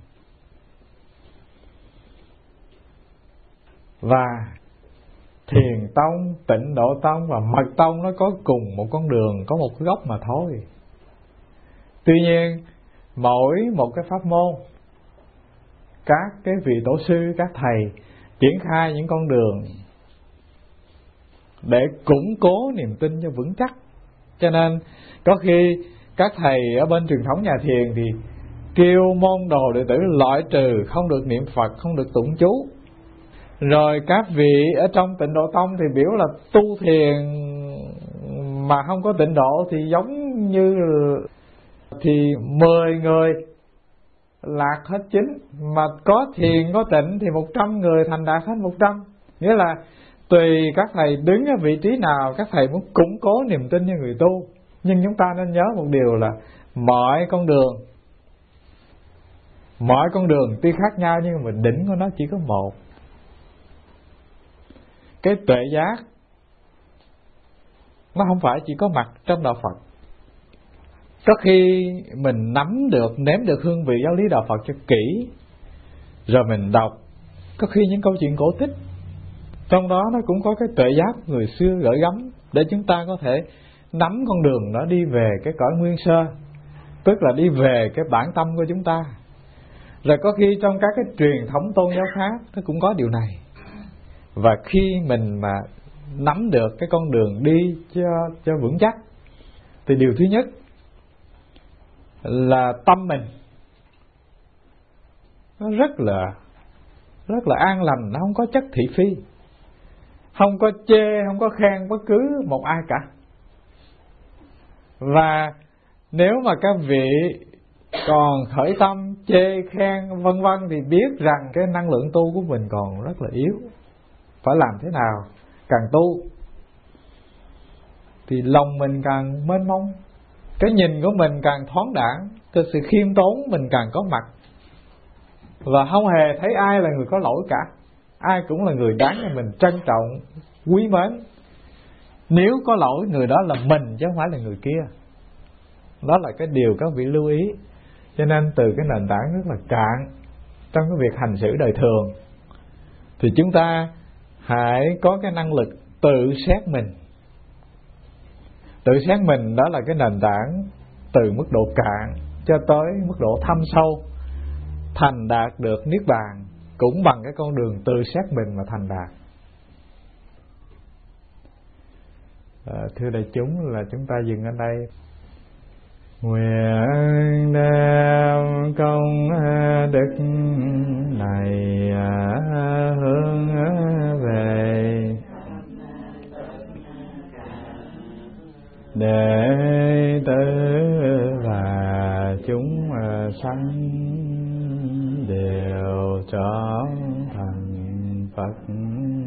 Và Thiền Tông, Tịnh Độ Tông và Mật Tông nó có cùng một con đường, có một cái gốc mà thôi. Tuy nhiên mỗi một cái pháp môn, các cái vị tổ sư, các thầy triển khai những con đường để củng cố niềm tin cho vững chắc. Cho nên có khi các thầy ở bên truyền thống nhà thiền thì kêu môn đồ đệ tử loại trừ, không được niệm Phật, không được tụng chú. Rồi các vị ở trong Tịnh Độ Tông thì biểu là tu thiền mà không có tịnh độ thì giống như thì mười người lạc hết chín, mà có thiền có tịnh thì một trăm người thành đạt hết một trăm. Nghĩa là tùy các thầy đứng ở vị trí nào, các thầy muốn củng cố niềm tin cho người tu. Nhưng chúng ta nên nhớ một điều là mọi con đường Mọi con đường tuy khác nhau nhưng mà đỉnh của nó chỉ có một. Cái tuệ giác nó không phải chỉ có mặt trong đạo Phật. Có khi mình nắm được, nếm được hương vị giáo lý đạo Phật cho kỹ, rồi mình đọc có khi những câu chuyện cổ tích, trong đó nó cũng có cái tuệ giác người xưa gửi gắm, để chúng ta có thể nắm con đường đó đi về cái cõi nguyên sơ, tức là đi về cái bản tâm của chúng ta. Rồi có khi trong các cái truyền thống tôn giáo khác nó cũng có điều này. Và khi mình mà nắm được cái con đường đi cho, cho vững chắc, thì điều thứ nhất là tâm mình nó rất là rất là an lành, nó không có chất thị phi, không có chê, không có khen bất cứ một ai cả. Và nếu mà các vị còn khởi tâm chê khen vân vân thì biết rằng cái năng lượng tu của mình còn rất là yếu. Phải làm thế nào? Càng tu thì lòng mình càng mênh mông, cái nhìn của mình càng thoáng đãng, cái sự khiêm tốn mình càng có mặt, và không hề thấy ai là người có lỗi cả. Ai cũng là người đáng để mình trân trọng, quý mến. Nếu có lỗi, người đó là mình chứ không phải là người kia. Đó là cái điều các vị lưu ý. Cho nên từ cái nền tảng rất là cạn trong cái việc hành xử đời thường, thì chúng ta hãy có cái năng lực tự xét mình. Tự xét mình đó là cái nền tảng từ mức độ cạn cho tới mức độ thâm sâu, thành đạt được niết bàn cũng bằng cái con đường tự xét mình mà thành đạt. À, thưa đại chúng, là chúng ta dừng ở đây. Nguyện đem công đức này hướng về đệ tử và chúng sanh đều trở thành Phật